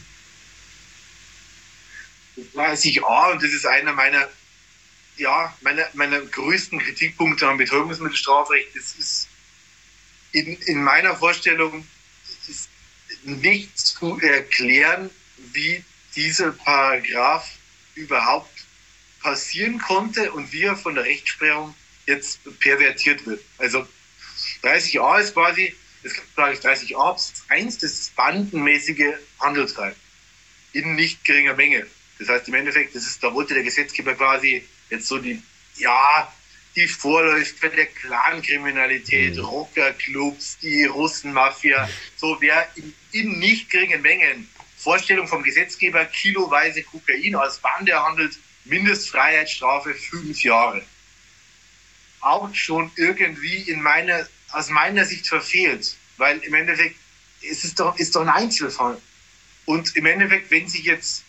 Das weiß ich auch, und das ist einer meiner, ja, meiner, meiner größten Kritikpunkte am Betäubungsmittelstrafrecht. Das ist in, in meiner Vorstellung ist nicht zu erklären, wie dieser Paragraph überhaupt passieren konnte und wie er von der Rechtsprechung jetzt pervertiert wird. Also dreißig a ist quasi, es gibt glaube ich dreißig a Absatz eins, das ist bandenmäßige Handelstreiben in nicht geringer Menge. Das heißt im Endeffekt, das ist, da wollte der Gesetzgeber quasi jetzt so die, ja, die Vorläufer der Clankriminalität, mhm. Rockerclubs, die Russenmafia, so wer in, in nicht geringen Mengen, Vorstellung vom Gesetzgeber, kiloweise Kokain als Bande handelt, Mindestfreiheitsstrafe fünf Jahre. Auch schon irgendwie in meiner, aus meiner Sicht verfehlt, weil im Endeffekt es ist doch, ist doch ein Einzelfall. Und im Endeffekt, wenn sich jetzt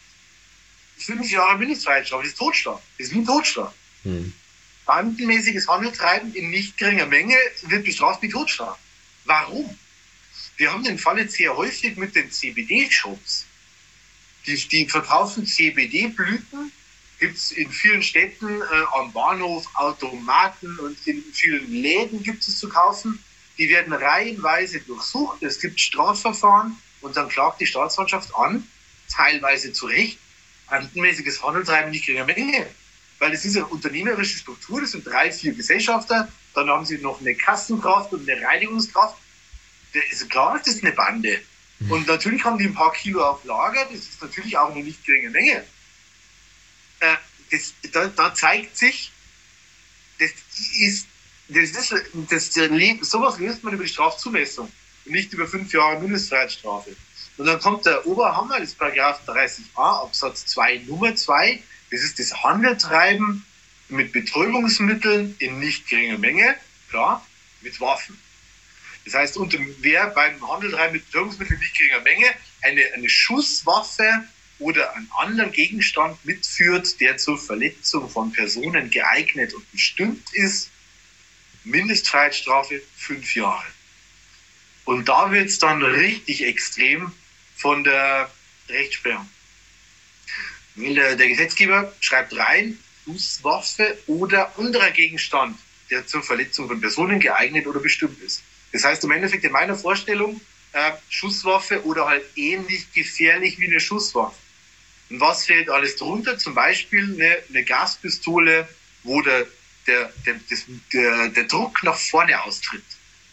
fünf Jahre Mindestfreiheitsstrafe, das ist Totschlag, das ist wie ein Totschlag. Hm. Bandenmäßiges Handeltreiben in nicht geringer Menge wird bestraft mit Totschlag. Warum? Wir haben den Fall jetzt sehr häufig mit den C B D-Shops. Die, die verkaufen C B D-Blüten, gibt es in vielen Städten, äh, am Bahnhof, Automaten und in vielen Läden gibt es zu kaufen. Die werden reihenweise durchsucht, es gibt Strafverfahren und dann klagt die Staatsanwaltschaft an, teilweise zu Recht, bandenmäßiges Handeltreiben nicht geringer Menge. Weil es ist eine unternehmerische Struktur, das sind drei, vier Gesellschafter, dann haben sie noch eine Kassenkraft und eine Reinigungskraft. Das ist klar, das ist eine Bande. Mhm. Und natürlich haben die ein paar Kilo auf Lager, das ist natürlich auch eine nicht geringe Menge. Äh, das, da, da zeigt sich, das ist, das ist, das, das, sowas löst man über die Strafzumessung und nicht über fünf Jahre Mindestfreiheitsstrafe. Und dann kommt der Oberhammer, das Paragraph dreißig a Absatz zwei Nummer zwei, das ist das Handeltreiben mit Betäubungsmitteln in nicht geringer Menge, klar, mit Waffen. Das heißt, unter, wer beim Handeltreiben mit Betäubungsmitteln in nicht geringer Menge eine, eine Schusswaffe oder einen anderen Gegenstand mitführt, der zur Verletzung von Personen geeignet und bestimmt ist, Mindestfreiheitsstrafe fünf Jahre. Und da wird es dann richtig extrem von der Rechtsprechung. Der, der Gesetzgeber schreibt rein, Schusswaffe oder anderer Gegenstand, der zur Verletzung von Personen geeignet oder bestimmt ist. Das heißt im Endeffekt in meiner Vorstellung äh, Schusswaffe oder halt ähnlich gefährlich wie eine Schusswaffe. Und was fällt alles drunter? Zum Beispiel eine, eine Gaspistole, wo der, der, der, das, der, der Druck nach vorne austritt.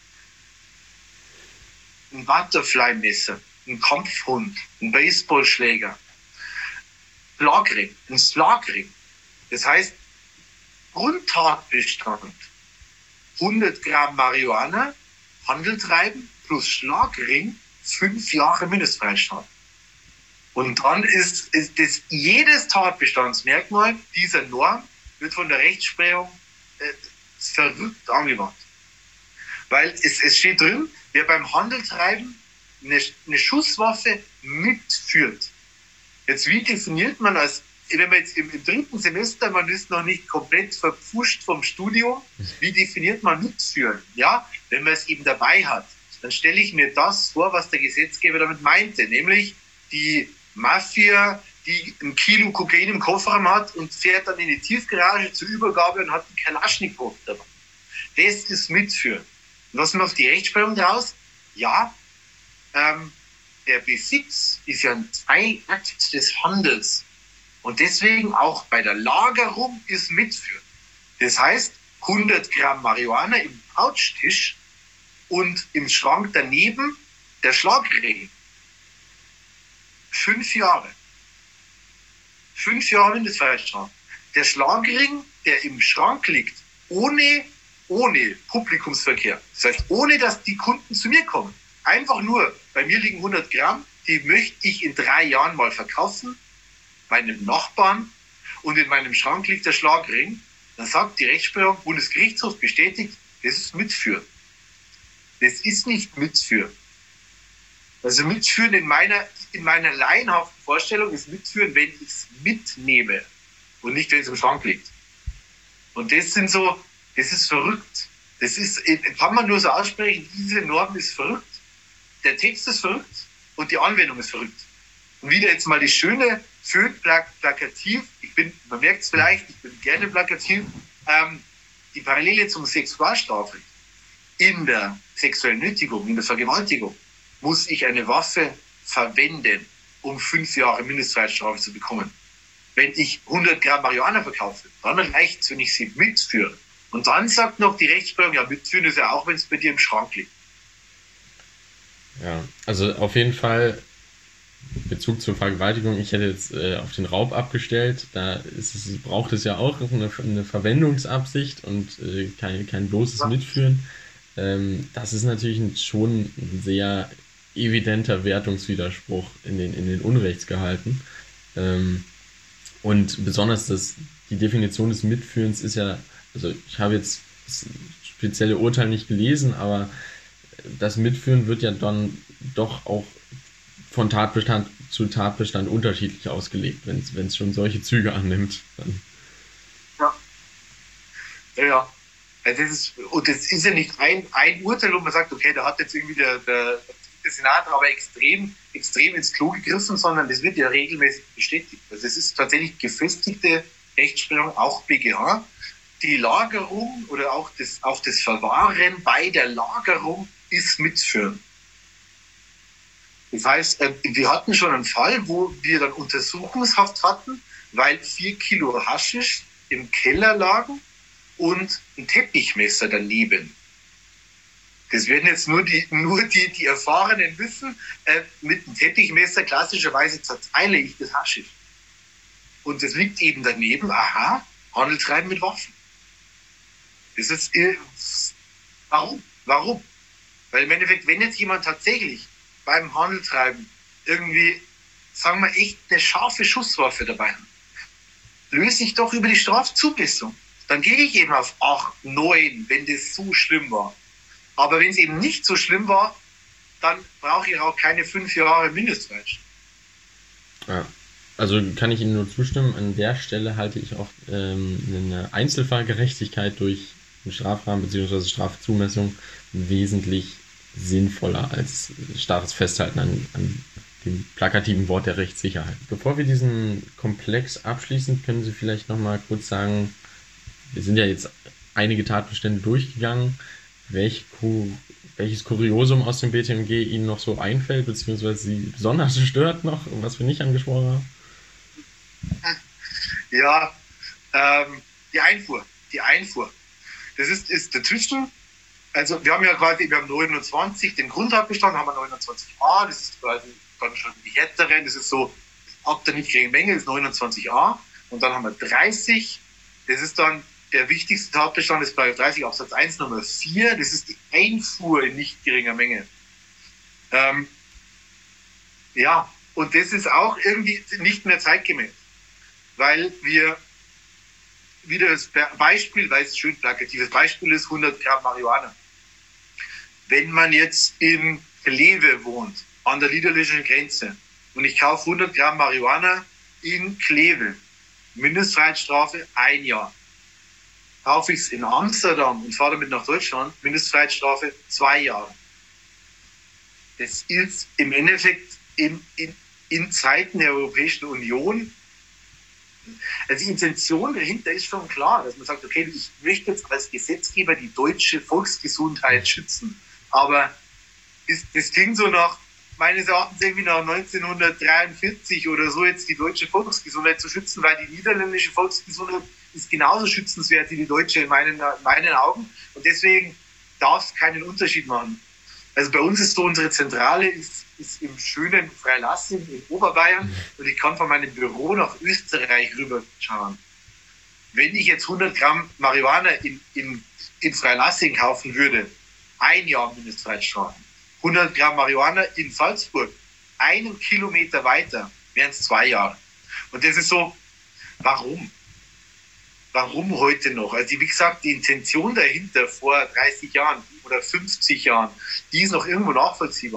Ein Butterfly-Messer, ein Kampfhund, ein Baseballschläger, Schlagring, ein Schlagring. Das heißt, Grundtatbestand hundert Gramm Marihuana, Handeltreiben plus Schlagring, fünf Jahre Mindestfreiheitsstrafe. Und dann ist, ist das, jedes Tatbestandsmerkmal dieser Norm wird von der Rechtsprechung äh, verrückt angewandt. Weil es, es steht drin, wer beim Handeltreiben eine, eine Schusswaffe mitführt. Jetzt, wie definiert man als, wenn man jetzt im, im dritten Semester, man ist noch nicht komplett verpfuscht vom Studium, wie definiert man mitführen? Ja, wenn man es eben dabei hat, dann stelle ich mir das vor, was der Gesetzgeber damit meinte, nämlich die Mafia, die ein Kilo Kokain im Kofferraum hat und fährt dann in die Tiefgarage zur Übergabe und hat einen Kalaschnikow dabei. Das ist mitführen. Und was macht die Rechtsprechung daraus? Ja, ähm, der Besitz ist ja ein Teilakt des Handels. Und deswegen auch bei der Lagerung ist mitführen. Das heißt, hundert Gramm Marihuana im Couchtisch und im Schrank daneben der Schlagring. Fünf Jahre. Fünf Jahre Mindestfreiheitsstrafe. Der Schlagring, der im Schrank liegt, ohne, ohne Publikumsverkehr. Das heißt, ohne, dass die Kunden zu mir kommen. Einfach nur, bei mir liegen hundert Gramm, die möchte ich in drei Jahren mal verkaufen, meinem Nachbarn, und in meinem Schrank liegt der Schlagring. Dann sagt die Rechtsprechung, Bundesgerichtshof bestätigt, das ist Mitführen. Das ist nicht Mitführen. Also mitführen in meiner, in meiner laienhaften Vorstellung ist mitführen, wenn ich es mitnehme und nicht, wenn es im Schrank liegt. Und das sind so, das ist verrückt. Das ist, kann man nur so aussprechen, diese Norm ist verrückt. Der Text ist verrückt und die Anwendung ist verrückt. Und wieder jetzt mal die schöne, schön plakativ, ich bin, man merkt es vielleicht, ich bin gerne plakativ, ähm, die Parallele zum Sexualstrafrecht. In der sexuellen Nötigung, in der Vergewaltigung, muss ich eine Waffe verwenden, um fünf Jahre Mindestfreiheitsstrafe zu bekommen. Wenn ich hundert Gramm Marihuana verkaufe, dann reicht es, wenn ich sie mitführe. Und dann sagt noch die Rechtsprechung, ja, mitführen ist ja auch, wenn es bei dir im Schrank liegt.
Ja, also auf jeden Fall Bezug zur Vergewaltigung. Ich hätte jetzt äh, auf den Raub abgestellt. Da ist es, braucht es ja auch eine, eine Verwendungsabsicht und äh, kein, kein bloßes ja. Mitführen. Ähm, das ist natürlich ein, schon ein sehr evidenter Wertungswiderspruch in den, in den Unrechtsgehalten. Ähm, und besonders das, die Definition des Mitführens ist ja, also ich habe jetzt das spezielle Urteil nicht gelesen, aber das Mitführen wird ja dann doch auch von Tatbestand zu Tatbestand unterschiedlich ausgelegt, wenn es schon solche Züge annimmt. Dann.
Ja. Ja. Also das ist, und das ist ja nicht ein, ein Urteil, wo man sagt, okay, da hat jetzt irgendwie der, der, der Senat aber extrem, extrem ins Klo gegriffen, sondern das wird ja regelmäßig bestätigt. Also es ist tatsächlich gefestigte Rechtsprechung, auch B G H. Die Lagerung oder auch das, auch das Verwahren bei der Lagerung ist mitführen. Das heißt, wir hatten schon einen Fall, wo wir dann Untersuchungshaft hatten, weil vier Kilo Haschisch im Keller lagen und ein Teppichmesser daneben. Das werden jetzt nur die, nur die, die Erfahrenen wissen. Äh, mit dem Teppichmesser klassischerweise zerteile ich das Haschisch. Und das liegt eben daneben, aha, Handel treiben mit Waffen. Das ist, äh, warum? Warum? Weil im Endeffekt, wenn jetzt jemand tatsächlich beim Handel treiben irgendwie, sagen wir, echt eine scharfe Schusswaffe dabei hat, löse ich doch über die Strafzumessung. Dann gehe ich eben auf acht, neun, wenn das so schlimm war. Aber wenn es eben nicht so schlimm war, dann brauche ich auch keine fünf Jahre Mindestfreiheitsstrafe.
Ja, also kann ich Ihnen nur zustimmen. An der Stelle halte ich auch ähm, eine Einzelfallgerechtigkeit durch den Strafrahmen bzw. Strafzumessung wesentlich sinnvoller als starres Festhalten an, an dem plakativen Wort der Rechtssicherheit. Bevor wir diesen Komplex abschließen, können Sie vielleicht noch mal kurz sagen, wir sind ja jetzt einige Tatbestände durchgegangen, welch, welches Kuriosum aus dem B T M G Ihnen noch so einfällt, beziehungsweise Sie besonders stört noch, was wir nicht angesprochen haben?
Ja, ähm, die Einfuhr. Die Einfuhr. Das ist, ist dazwischen. Also wir haben ja quasi, wir haben neunundzwanzig, den Grundtatbestand haben wir neunundzwanzig a, das ist quasi dann schon die härteren, das ist so, ab der nicht geringen Menge ist neunundzwanzig a, und dann haben wir dreißig, das ist dann der wichtigste Tatbestand, ist bei dreißig Absatz eins Nummer vier, das ist die Einfuhr in nicht geringer Menge. Ähm, ja, und das ist auch irgendwie nicht mehr zeitgemäß, weil wir wieder das Beispiel, weil es schön plakatives Beispiel ist, hundert Gramm Marihuana. Wenn man jetzt in Kleve wohnt, an der niederländischen Grenze, und ich kaufe hundert Gramm Marihuana in Kleve, Mindestfreiheitsstrafe ein Jahr. Kaufe ich es in Amsterdam und fahre damit nach Deutschland, Mindestfreiheitsstrafe zwei Jahre. Das ist im Endeffekt in, in, in Zeiten der Europäischen Union. Also die Intention dahinter ist schon klar, dass man sagt, okay, ich möchte jetzt als Gesetzgeber die deutsche Volksgesundheit schützen. Aber das, das klingt so nach, meines Erachtens irgendwie nach neunzehnhundertdreiundvierzig oder so, jetzt die deutsche Volksgesundheit zu schützen, weil die niederländische Volksgesundheit ist genauso schützenswert wie die deutsche in meinen, in meinen Augen. Und deswegen darf es keinen Unterschied machen. Also bei uns ist so, unsere Zentrale ist, ist im schönen Freilassing in Oberbayern und ich kann von meinem Büro nach Österreich rüber schauen. Wenn ich jetzt hundert Gramm Marihuana in, in, in Freilassing kaufen würde, ein Jahr Mindestfreiheitsstrafe. hundert Gramm Marihuana in Salzburg, einen Kilometer weiter, wären es zwei Jahre. Und das ist so, warum? Warum heute noch? Also wie gesagt, die Intention dahinter vor dreißig Jahren oder fünfzig Jahren, die ist noch irgendwo nachvollziehbar.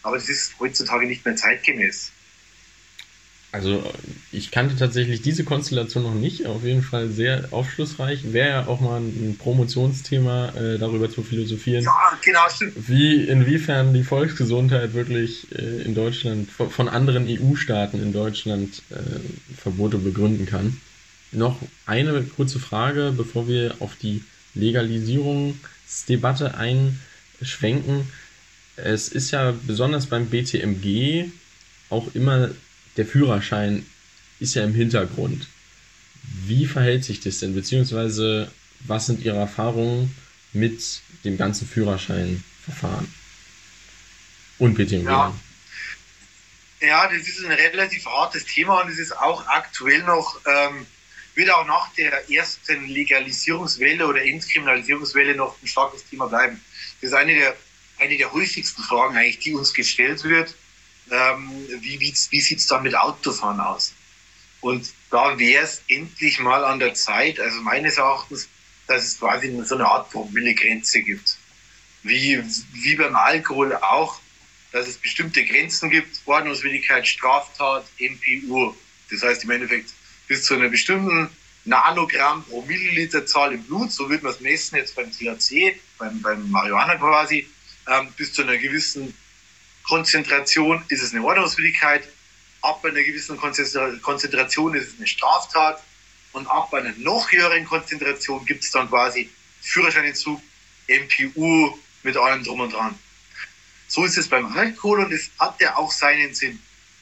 aber das ist heutzutage nicht mehr zeitgemäß.
Also ich kannte tatsächlich diese Konstellation noch nicht, auf jeden Fall sehr aufschlussreich. Wäre ja auch mal ein Promotionsthema, äh, darüber zu philosophieren,
Ja, genau, stimmt.
wie inwiefern die Volksgesundheit wirklich äh, in Deutschland, von, von anderen E U-Staaten in Deutschland äh, Verbote begründen kann. Noch eine kurze Frage, bevor wir auf die Legalisierungsdebatte einschwenken. Es ist ja besonders beim B T M G auch immer, der Führerschein ist ja im Hintergrund. Wie verhält sich das denn? Beziehungsweise, was sind Ihre Erfahrungen mit dem ganzen Führerscheinverfahren? Und B T M G?
Ja. Ja, das ist ein relativ hartes Thema und es ist auch aktuell noch, ähm, wird auch nach der ersten Legalisierungswelle oder Entkriminalisierungswelle noch ein starkes Thema bleiben. Das ist eine der, eine der häufigsten Fragen eigentlich, die uns gestellt wird. Ähm, wie wie, wie sieht es dann mit Autofahren aus? Und da wäre es endlich mal an der Zeit, also meines Erachtens, dass es quasi so eine Art Promillegrenze gibt. Wie, wie beim Alkohol auch, dass es bestimmte Grenzen gibt, Ordnungswidrigkeit, Straftat, M P U. Das heißt im Endeffekt bis zu einer bestimmten Nanogramm pro Milliliter Zahl im Blut, so würde man es messen jetzt beim T H C, beim, beim Marihuana quasi, ähm, bis zu einer gewissen Konzentration ist es eine Ordnungswidrigkeit, ab einer gewissen Konzentration ist es eine Straftat und ab einer noch höheren Konzentration gibt es dann quasi Führerscheinentzug, M P U mit allem drum und dran. So ist es beim Alkohol und es hat ja auch seinen Sinn.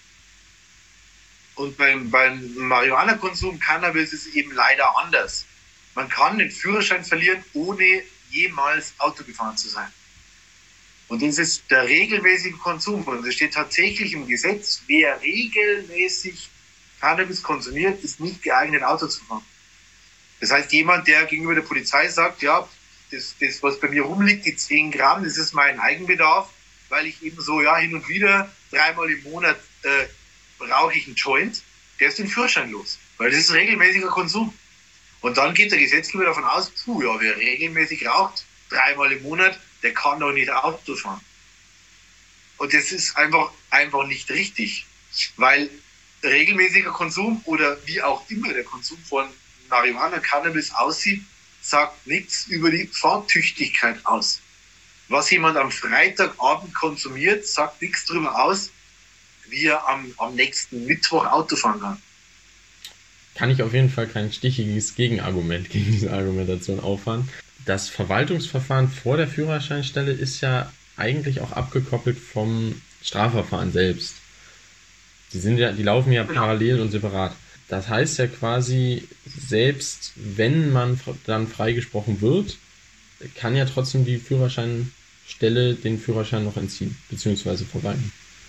Und beim, beim Marihuana-Konsum, Cannabis ist es eben leider anders. Man kann den Führerschein verlieren, ohne jemals Auto gefahren zu sein. Und das ist der regelmäßige Konsum. Und es steht tatsächlich im Gesetz, wer regelmäßig Cannabis konsumiert, ist nicht geeignet, Auto zu fahren. Das heißt, jemand, der gegenüber der Polizei sagt, ja, das, das was bei mir rumliegt, die zehn Gramm, das ist mein Eigenbedarf, weil ich eben so, ja, hin und wieder, dreimal im Monat äh, brauche ich einen Joint, der ist den Führerschein los. Weil das ist regelmäßiger Konsum. Und dann geht der Gesetzgeber davon aus, puh, ja, wer regelmäßig raucht, dreimal im Monat, der kann doch nicht Auto fahren. Und das ist einfach, einfach nicht richtig. Weil regelmäßiger Konsum oder wie auch immer der Konsum von Marihuana, Cannabis aussieht, sagt nichts über die Fahrtüchtigkeit aus. Was jemand am Freitagabend konsumiert, sagt nichts darüber aus, wie er am, am nächsten Mittwoch Auto fahren kann.
Kann ich auf jeden Fall kein stichiges Gegenargument gegen diese Argumentation auffahren. Das Verwaltungsverfahren vor der Führerscheinstelle ist ja eigentlich auch abgekoppelt vom Strafverfahren selbst. Die sind ja, die laufen ja parallel und separat. Das heißt ja quasi, selbst wenn man dann freigesprochen wird, kann ja trotzdem die Führerscheinstelle den Führerschein noch entziehen, beziehungsweise verweigern.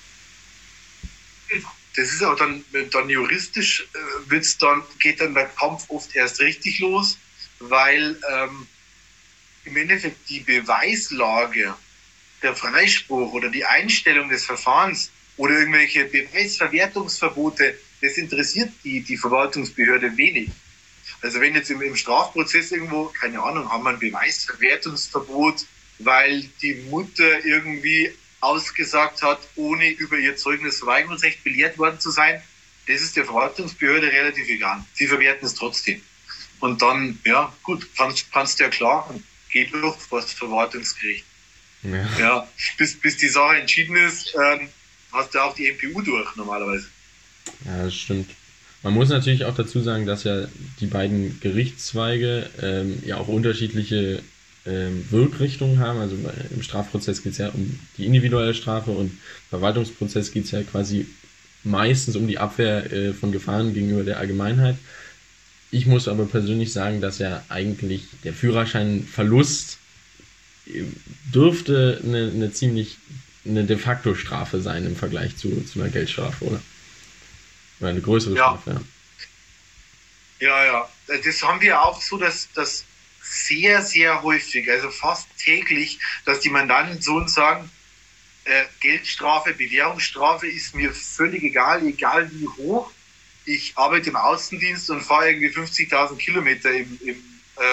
Das ist auch dann, dann juristisch, äh, wird's dann, geht dann der Kampf oft erst richtig los, weil ähm, im Endeffekt die Beweislage, der Freispruch oder die Einstellung des Verfahrens oder irgendwelche Beweisverwertungsverbote, das interessiert die, die Verwaltungsbehörde wenig. Also wenn jetzt im, im Strafprozess irgendwo, keine Ahnung, haben wir ein Beweisverwertungsverbot, weil die Mutter irgendwie ausgesagt hat, ohne über ihr Zeugnisverweigerungsrecht belehrt worden zu sein, das ist der Verwaltungsbehörde relativ egal. Sie verwerten es trotzdem. Und dann, ja, gut, kannst, kannst du ja klagen, geht durch vor das Verwaltungsgericht. Ja, ja bis, bis die Sache entschieden ist, ähm, hast du auch die M P U durch, normalerweise.
Ja, das stimmt. Man muss natürlich auch dazu sagen, dass ja die beiden Gerichtszweige ähm, ja auch unterschiedliche ähm, Wirkrichtungen haben. Also im Strafprozess geht es ja um die individuelle Strafe und im Verwaltungsprozess geht es ja quasi meistens um die Abwehr äh, von Gefahren gegenüber der Allgemeinheit. Ich muss aber persönlich sagen, dass ja eigentlich der Führerscheinverlust dürfte eine, eine ziemlich eine de facto Strafe sein im Vergleich zu, zu einer Geldstrafe, oder? Oder eine größere
ja.
Strafe,
ja. Ja, ja. Das haben wir auch so, dass das sehr, sehr häufig, also fast täglich, dass die Mandanten so und sagen, äh, Geldstrafe, Bewährungsstrafe ist mir völlig egal, egal wie hoch. Ich arbeite im Außendienst und fahre irgendwie fünfzigtausend Kilometer im, im,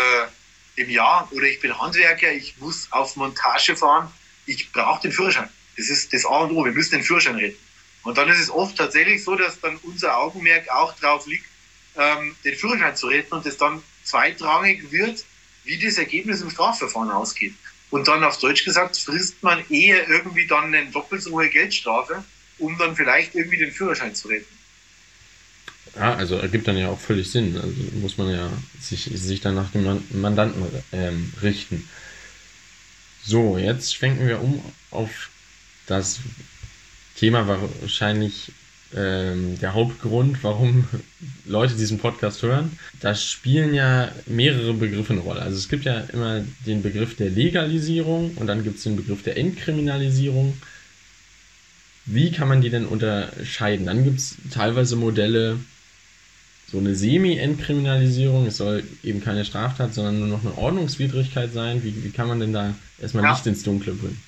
äh, im Jahr oder ich bin Handwerker, ich muss auf Montage fahren, ich brauche den Führerschein. Das ist das A und O. Wir müssen den Führerschein retten. Und dann ist es oft tatsächlich so, dass dann unser Augenmerk auch drauf liegt, ähm, den Führerschein zu retten und es dann zweitrangig wird, wie das Ergebnis im Strafverfahren ausgeht. Und dann auf Deutsch gesagt, frisst man eher irgendwie dann eine doppelt so hohe Geldstrafe, um dann vielleicht irgendwie den Führerschein zu retten.
Ja, also ergibt dann ja auch völlig Sinn. Also muss man ja sich, sich dann nach dem Mandanten ähm, richten. So, jetzt schwenken wir um auf das Thema, wahrscheinlich ähm, der Hauptgrund, warum Leute diesen Podcast hören. Da spielen ja mehrere Begriffe eine Rolle. Also es gibt ja immer den Begriff der Legalisierung und dann gibt es den Begriff der Entkriminalisierung. Wie kann man die denn unterscheiden? Dann gibt es teilweise Modelle, so eine Semi-Entkriminalisierung, es soll eben keine Straftat, sondern nur noch eine Ordnungswidrigkeit sein. Wie, wie kann man denn da erstmal
Ja.
Licht ins Dunkle bringen?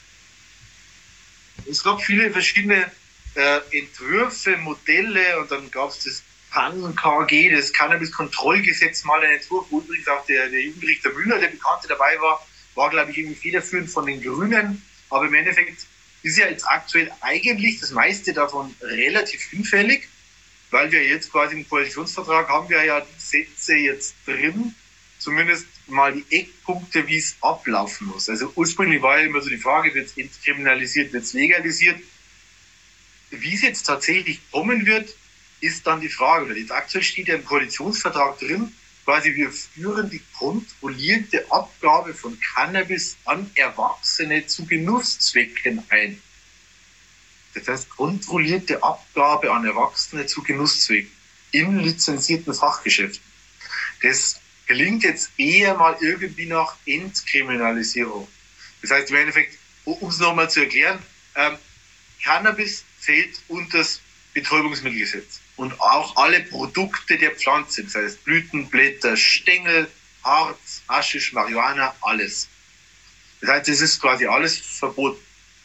Es gab viele verschiedene äh, Entwürfe, Modelle und dann gab es das P A N K G, das Cannabis-Kontrollgesetz, mal ein Entwurf, wo übrigens auch der, der Jugendrichter Müller, der Bekannte, dabei war, war, glaube ich, irgendwie federführend von den Grünen. Aber im Endeffekt ist ja jetzt aktuell eigentlich das meiste davon relativ hinfällig, weil wir jetzt quasi im Koalitionsvertrag haben wir ja die Sätze jetzt drin, zumindest mal die Eckpunkte, wie es ablaufen muss. Also ursprünglich war ja immer so die Frage, wird es entkriminalisiert, wird es legalisiert? Wie es jetzt tatsächlich kommen wird, ist dann die Frage. Oder jetzt aktuell steht ja im Koalitionsvertrag drin, quasi wir führen die kontrollierte Abgabe von Cannabis an Erwachsene zu Genusszwecken ein. Das heißt, kontrollierte Abgabe an Erwachsene zu Genusszwecken in lizenzierten Fachgeschäften. Das klingt jetzt eher mal irgendwie nach Entkriminalisierung. Das heißt im Endeffekt, um es nochmal zu erklären, ähm, Cannabis fällt unter das Betäubungsmittelgesetz. Und auch alle Produkte der Pflanze, das heißt Blüten, Blätter, Stängel, Harz, Haschisch, Marihuana, alles. Das heißt, es ist quasi alles verboten.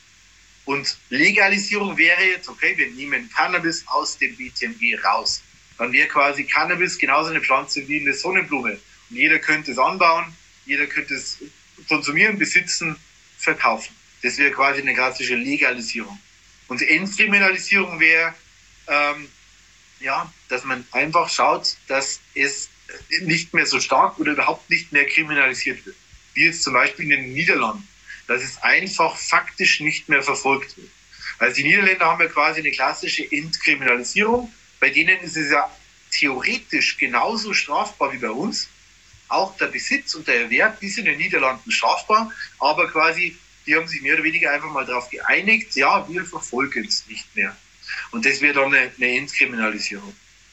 Und Legalisierung wäre jetzt, okay, wir nehmen Cannabis aus dem B T M G raus. Dann wäre quasi Cannabis genauso eine Pflanze wie eine Sonnenblume. Und jeder könnte es anbauen, jeder könnte es konsumieren, besitzen, verkaufen. Das wäre quasi eine klassische Legalisierung. Und die Entkriminalisierung wäre, ähm, ja, dass man einfach schaut, dass es nicht mehr so stark oder überhaupt nicht mehr kriminalisiert wird. Wie jetzt zum Beispiel in den Niederlanden. Dass es einfach faktisch nicht mehr verfolgt wird. Also die Niederländer haben ja quasi eine klassische Entkriminalisierung. Bei denen ist es ja theoretisch genauso strafbar wie bei uns. Auch der Besitz und der Erwerb, die sind in den Niederlanden strafbar, aber quasi, die haben sich mehr oder weniger einfach mal darauf geeinigt, ja, wir verfolgen es nicht mehr. Und das wäre dann eine, eine Entkriminalisierung.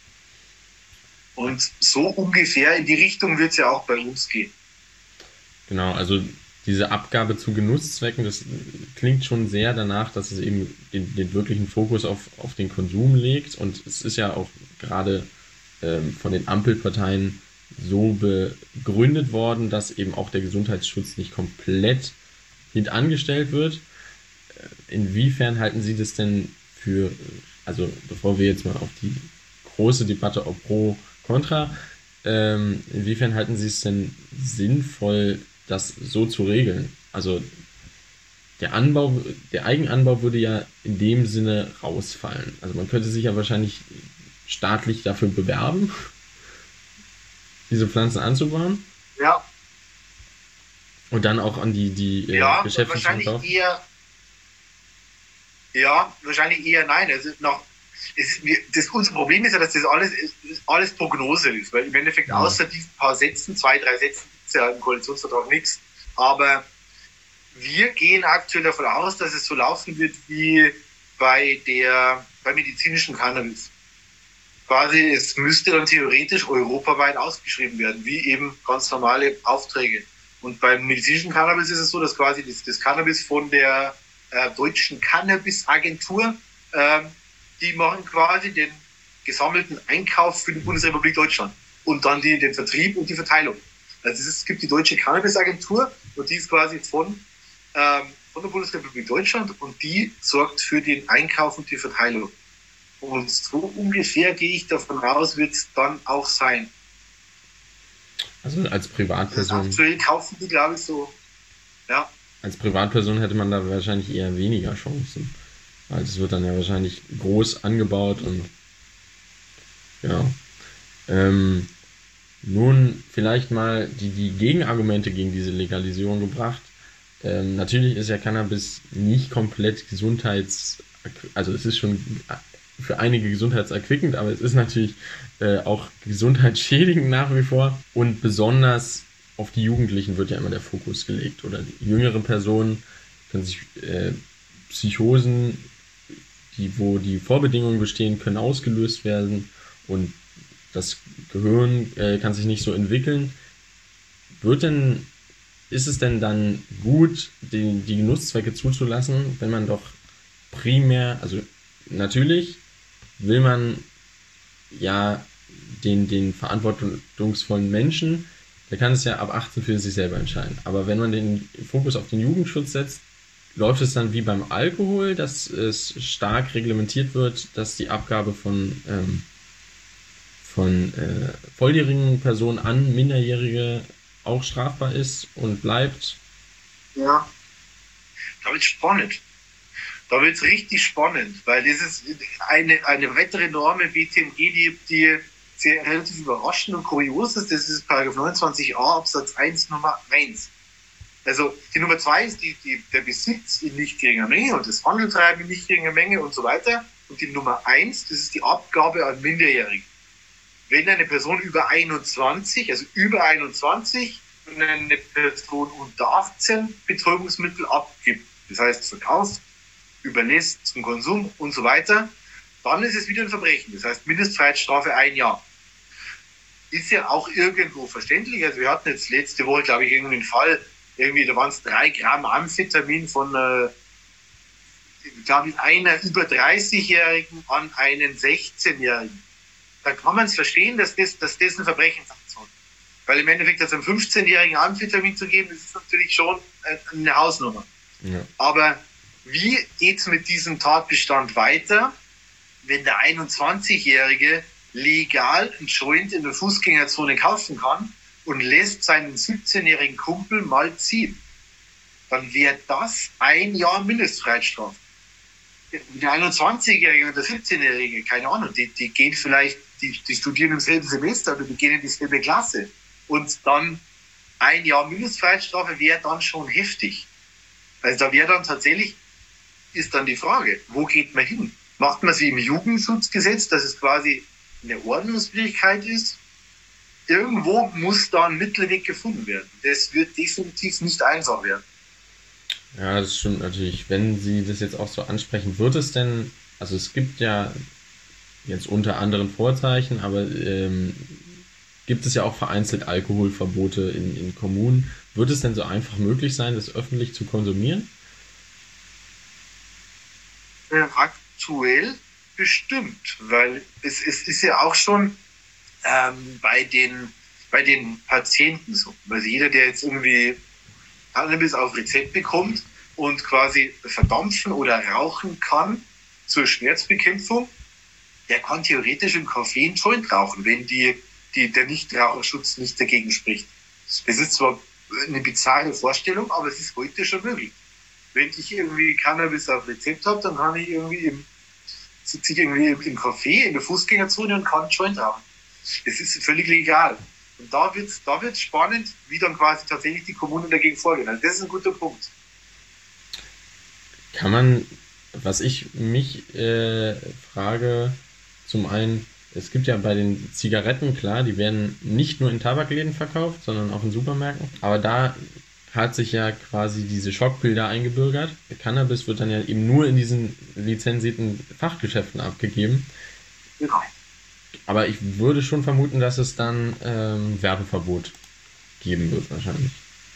Und so ungefähr in die Richtung wird es ja auch bei uns gehen.
Genau, also diese Abgabe zu Genusszwecken, das klingt schon sehr danach, dass es eben den, den wirklichen Fokus auf, auf den Konsum legt. Und es ist ja auch gerade ähm, von den Ampelparteien so begründet worden, dass eben auch der Gesundheitsschutz nicht komplett hintangestellt wird. Inwiefern halten Sie das denn für, also bevor wir jetzt mal auf die große Debatte ob pro, contra, ähm, inwiefern halten Sie es denn sinnvoll, das so zu regeln? Also der Anbau, der Eigenanbau würde ja in dem Sinne rausfallen. Also man könnte sich ja wahrscheinlich staatlich dafür bewerben, diese Pflanzen anzubauen.
Ja.
Und dann auch an die, die äh,
ja,
Geschäfte zu
wahrscheinlich
verkaufen.
eher, ja, wahrscheinlich eher nein. Also noch, es, das, unser Problem ist ja, dass das alles, alles Prognose ist, weil im Endeffekt
Ja.
außer diesen paar Sätzen, zwei, drei Sätzen, gibt es ja im Koalitionsvertrag nichts. Aber wir gehen aktuell davon aus, dass es so laufen wird wie bei der bei medizinischen Cannabis. Quasi, es müsste dann theoretisch europaweit ausgeschrieben werden, wie eben ganz normale Aufträge. Und beim medizinischen Cannabis ist es so, dass quasi das, das Cannabis von der äh, deutschen Cannabis-Agentur, äh, die machen quasi den gesammelten Einkauf für die Bundesrepublik Deutschland und dann die, den Vertrieb und die Verteilung. Also es, ist, es gibt die deutsche Cannabis-Agentur und die ist quasi von, ähm, von der Bundesrepublik Deutschland und die sorgt für den Einkauf und die Verteilung. Und so ungefähr gehe ich davon aus, wird es dann auch sein.
Also als
Das
Privatperson.
aktuell kaufen die, glaube ich, so, ja.
als Privatperson hätte man da wahrscheinlich eher weniger Chancen. Weil es wird dann ja wahrscheinlich groß angebaut und ja. Ähm, nun vielleicht mal die, die Gegenargumente gegen diese Legalisierung gebracht. Ähm, natürlich ist ja Cannabis nicht komplett gesundheits... Also es ist schon für einige gesundheitserquickend, aber es ist natürlich äh, auch gesundheitsschädigend nach wie vor. Und besonders auf die Jugendlichen wird ja immer der Fokus gelegt. Oder die jüngere Personen können sich äh, Psychosen, die, wo die Vorbedingungen bestehen, können ausgelöst werden und das Gehirn äh, kann sich nicht so entwickeln. Wird denn, ist es denn dann gut, die, die Genusszwecke zuzulassen, wenn man doch primär, also natürlich will man ja den, den verantwortungsvollen Menschen, der kann es ja ab achtzehn für sich selber entscheiden. Aber wenn man den Fokus auf den Jugendschutz setzt, läuft es dann wie beim Alkohol, dass es stark reglementiert wird, dass die Abgabe von, ähm, von äh, volljährigen Personen an Minderjährige auch strafbar ist und bleibt?
Ja, da wird's spannend. Da wird's richtig spannend, weil das ist eine, eine weitere Norm im B T M G, die, die sehr relativ überraschend und kurios ist. Das ist Paragraph neunundzwanzig a Absatz eins Nummer eins. Also die Nummer zwei ist die, die, der Besitz in nicht geringer Menge und das Handeltreiben in nicht geringer Menge und so weiter. Und die Nummer eins, das ist die Abgabe an Minderjährige. Wenn eine Person über einundzwanzig, also über einundzwanzig, und eine Person unter achtzehn Betäubungsmittel abgibt, das heißt verkauft, überlässt zum Konsum und so weiter, dann ist es wieder ein Verbrechen. Das heißt Mindestfreiheitsstrafe ein Jahr. Ist ja auch irgendwo verständlich. Also wir hatten jetzt letzte Woche, glaube ich, irgendwie einen Fall, irgendwie, da waren es drei Gramm Amphetamin von, äh, glaube ich, einer über dreißigjährigen an einen sechzehnjährigen. Da kann man es verstehen, dass das, dass das ein Verbrechen ist. Weil im Endeffekt jetzt einem fünfzehnjährigen Amphetamin zu geben, das ist natürlich schon eine Hausnummer.
Ja.
Aber wie geht es mit diesem Tatbestand weiter, wenn der einundzwanzigjährige legal einen Joint in der Fußgängerzone kaufen kann und lässt seinen siebzehnjährigen Kumpel mal ziehen? Dann wäre das ein Jahr Mindestfreiheitsstrafe. Der einundzwanzigjährige und der siebzehnjährige, keine Ahnung, die, die gehen vielleicht, die, die studieren im selben Semester oder die gehen in dieselbe Klasse. Und dann ein Jahr Mindestfreiheitsstrafe wäre dann schon heftig. Also da wäre dann tatsächlich, ist dann die Frage, wo geht man hin? Macht man sie im Jugendschutzgesetz, dass es quasi eine Ordnungswidrigkeit ist? Irgendwo muss da ein Mittelweg gefunden werden. Das wird definitiv nicht einfach werden.
Ja, das stimmt natürlich. Wenn Sie das jetzt auch so ansprechen, wird es denn, also es gibt ja jetzt unter anderen Vorzeichen, aber ähm, gibt es ja auch vereinzelt Alkoholverbote in, in Kommunen. Wird es denn so einfach möglich sein, das öffentlich zu konsumieren?
Ja, aktuell bestimmt, weil es, es ist ja auch schon ähm, bei den bei den Patienten so. Also jeder, der jetzt irgendwie Cannabis auf Rezept bekommt und quasi verdampfen oder rauchen kann zur Schmerzbekämpfung, der kann theoretisch im Café einen Joint rauchen, wenn die, die, der Nichtraucherschutz nicht dagegen spricht. Das ist zwar eine bizarre Vorstellung, aber es ist heute schon möglich. Wenn ich irgendwie Cannabis auf Rezept habe, dann kann ich irgendwie im, sitze ich irgendwie im Café, in der Fußgängerzone und kann einen Joint rauchen. Das ist völlig legal. Und da wird es da wird's spannend, wie dann quasi tatsächlich die Kommunen dagegen vorgehen. Also das ist ein guter Punkt.
Kann man, was ich mich äh, frage, zum einen, es gibt ja bei den Zigaretten, klar, die werden nicht nur in Tabakläden verkauft, sondern auch in Supermärkten. Aber da hat sich ja quasi diese Schockbilder eingebürgert. Der Cannabis wird dann ja eben nur in diesen lizenzierten Fachgeschäften abgegeben.
Genau.
Aber ich würde schon vermuten, dass es dann ähm, Werbeverbot geben wird, wahrscheinlich.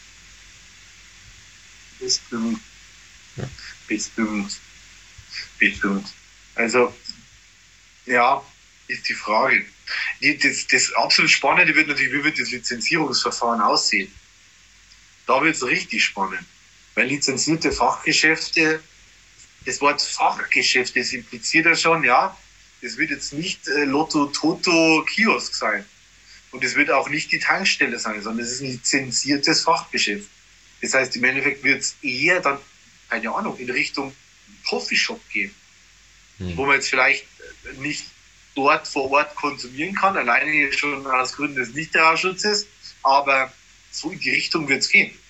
Bestimmt.
Ja.
Bestimmt. Bestimmt. Also, ja, ist die Frage. Die, das, das absolut Spannende wird natürlich, wie wird das Lizenzierungsverfahren aussehen? Da wird es richtig spannend. Weil lizenzierte Fachgeschäfte, das Wort Fachgeschäft, das impliziert ja schon, ja, das wird jetzt nicht äh, Lotto Toto Kiosk sein. Und es wird auch nicht die Tankstelle sein, sondern es ist ein lizenziertes Fachgeschäft. Das heißt, im Endeffekt wird es eher dann, keine Ahnung, in Richtung Coffeeshop gehen, hm. wo man jetzt vielleicht nicht dort vor Ort konsumieren kann, alleine schon aus Gründen des Nichtraucherschutzes, aber so in die Richtung wird es gehen.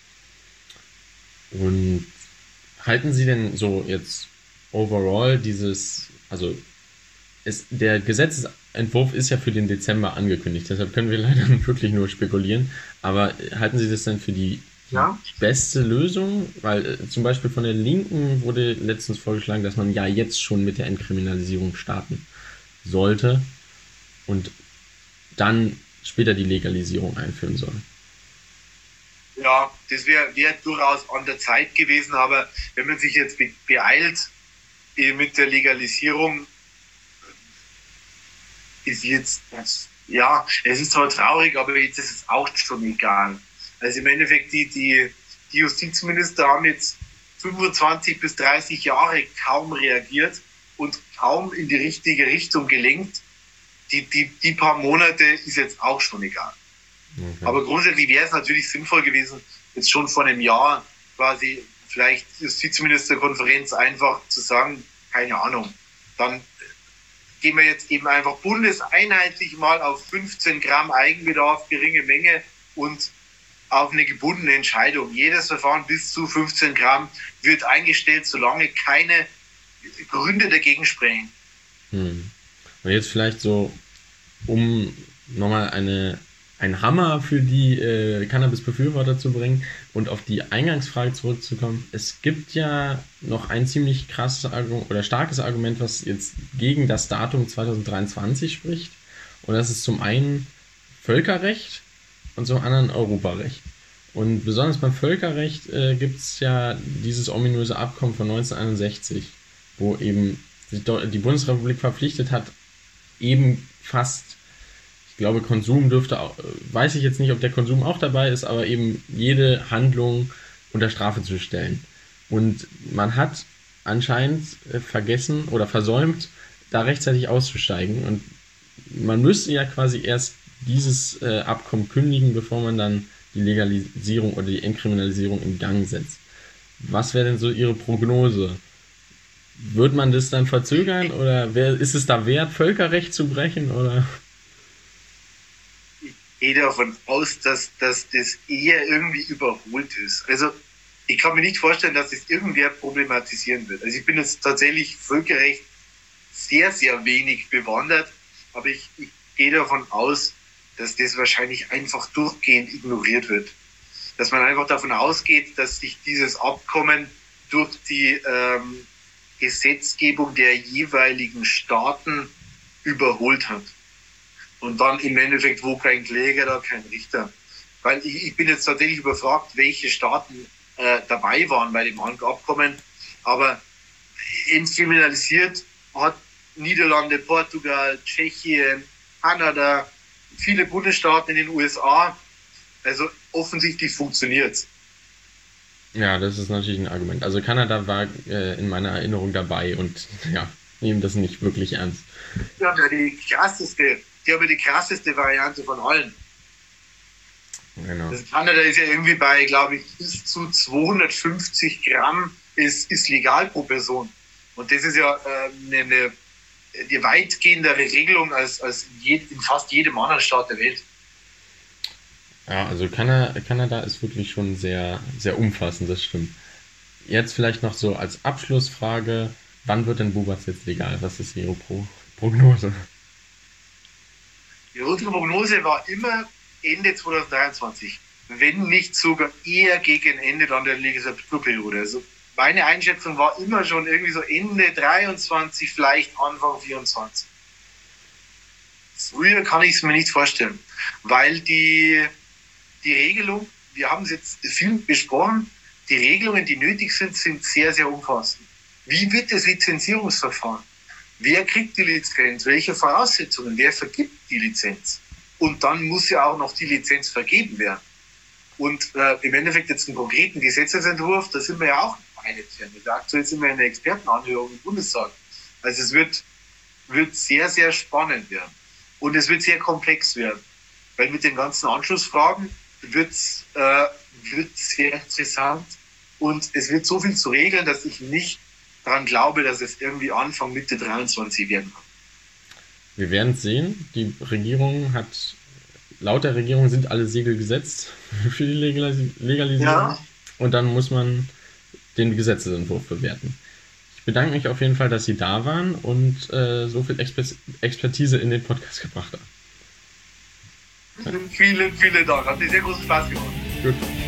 Und halten Sie denn so jetzt overall dieses, also es, der Gesetzesentwurf ist ja für den Dezember angekündigt, deshalb können wir leider wirklich nur spekulieren, aber halten Sie das denn für die ja. beste Lösung? Weil äh, zum Beispiel von der Linken wurde letztens vorgeschlagen, dass man ja jetzt schon mit der Entkriminalisierung starten sollte und dann später die Legalisierung einführen soll.
Ja, das wäre wär durchaus an der Zeit gewesen, aber wenn man sich jetzt be- beeilt eh, mit der Legalisierung, ist jetzt, ja, es ist zwar traurig, aber jetzt ist es auch schon egal. Also im Endeffekt, die, die, die Justizminister haben jetzt fünfundzwanzig bis dreißig Jahre kaum reagiert und kaum in die richtige Richtung gelenkt. Die, die, die paar Monate ist jetzt auch schon egal. Okay. Aber grundsätzlich wäre es natürlich sinnvoll gewesen, jetzt schon vor einem Jahr quasi vielleicht Justizministerkonferenz einfach zu sagen, keine Ahnung, dann gehen wir jetzt eben einfach bundeseinheitlich mal auf fünfzehn Gramm Eigenbedarf, geringe Menge und auf eine gebundene Entscheidung. Jedes Verfahren bis zu fünfzehn Gramm wird eingestellt, solange keine Gründe dagegen sprechen.
Hm. Und jetzt vielleicht so, um nochmal eine einen Hammer für die äh, Cannabis-Befürworter zu bringen und auf die Eingangsfrage zurückzukommen. Es gibt ja noch ein ziemlich krasses Argument oder starkes Argument, was jetzt gegen das Datum zwanzig dreiundzwanzig spricht. Und das ist zum einen Völkerrecht und zum anderen Europarecht. Und besonders beim Völkerrecht äh, gibt es ja dieses ominöse Abkommen von neunzehnhunderteinundsechzig, wo eben die Bundesrepublik verpflichtet hat, eben fast, ich glaube, Konsum dürfte auch, weiß ich jetzt nicht, ob der Konsum auch dabei ist, aber eben jede Handlung unter Strafe zu stellen. Und man hat anscheinend vergessen oder versäumt, da rechtzeitig auszusteigen. Und man müsste ja quasi erst dieses äh, Abkommen kündigen, bevor man dann die Legalisierung oder die Entkriminalisierung in Gang setzt. Was wäre denn so Ihre Prognose? Wird man das dann verzögern oder wär, ist es da wert, Völkerrecht zu brechen? Oder?
Ich gehe davon aus, dass, dass das eher irgendwie überholt ist. Also ich kann mir nicht vorstellen, dass das irgendwer problematisieren wird. Also ich bin jetzt tatsächlich Völkerrecht sehr, sehr wenig bewandert, aber ich, ich gehe davon aus, dass das wahrscheinlich einfach durchgehend ignoriert wird. Dass man einfach davon ausgeht, dass sich dieses Abkommen durch die ähm, Gesetzgebung der jeweiligen Staaten überholt hat. Und dann im Endeffekt, wo kein Kläger, da kein Richter. Weil ich, ich bin jetzt tatsächlich überfragt, welche Staaten äh, dabei waren bei dem Abkommen. Aber entkriminalisiert hat Niederlande, Portugal, Tschechien, Kanada, viele Bundesstaaten in den U S A. Also offensichtlich funktioniert es.
Ja, das ist natürlich ein Argument. Also Kanada war äh, in meiner Erinnerung dabei und ja, nehmen das nicht wirklich ernst.
Die haben ja die krasseste, die haben ja die krasseste Variante von allen.
Genau.
Das Kanada ist ja irgendwie bei, glaube ich, bis zu zweihundertfünfzig Gramm ist, ist legal pro Person. Und das ist ja äh, eine, eine, eine weitgehendere Regelung als, als in, je, in fast jedem anderen Staat der Welt.
Ja, also Kanada, Kanada ist wirklich schon sehr, sehr umfassend, das stimmt. Jetzt vielleicht noch so als Abschlussfrage, wann wird denn Bubas jetzt legal? Was ist Ihre Pro- Prognose?
Die unsere Prognose war immer Ende zwanzig dreiundzwanzig, wenn nicht sogar eher gegen Ende dann der Legislaturperiode. Also meine Einschätzung war immer schon irgendwie so Ende dreiundzwanzig, vielleicht Anfang vierundzwanzig. Früher kann ich es mir nicht vorstellen, weil die Die Regelung, wir haben es jetzt viel besprochen, die Regelungen, die nötig sind, sind sehr, sehr umfassend. Wie wird das Lizenzierungsverfahren? Wer kriegt die Lizenz? Welche Voraussetzungen? Wer vergibt die Lizenz? Und dann muss ja auch noch die Lizenz vergeben werden. Und äh, im Endeffekt jetzt einen konkreten Gesetzesentwurf, da sind wir ja auch eine Ferne. Aktuell sind wir in der Expertenanhörung im Bundestag. Also es wird, wird sehr, sehr spannend werden. Und es wird sehr komplex werden. Weil mit den ganzen Anschlussfragen wird es äh, wird sehr interessant und es wird so viel zu regeln, dass ich nicht daran glaube, dass es irgendwie Anfang, Mitte dreiundzwanzig werden kann.
Wir werden es sehen. Die Regierung hat, laut der Regierung sind alle Segel gesetzt für die Legalis- Legalisierung.
Ja.
Und dann muss man den Gesetzesentwurf bewerten. Ich bedanke mich auf jeden Fall, dass Sie da waren und äh, so viel Exper- Expertise in den Podcast gebracht haben.
Vielen, vielen Dank. Hat mir sehr großen Spaß gemacht.
Gut.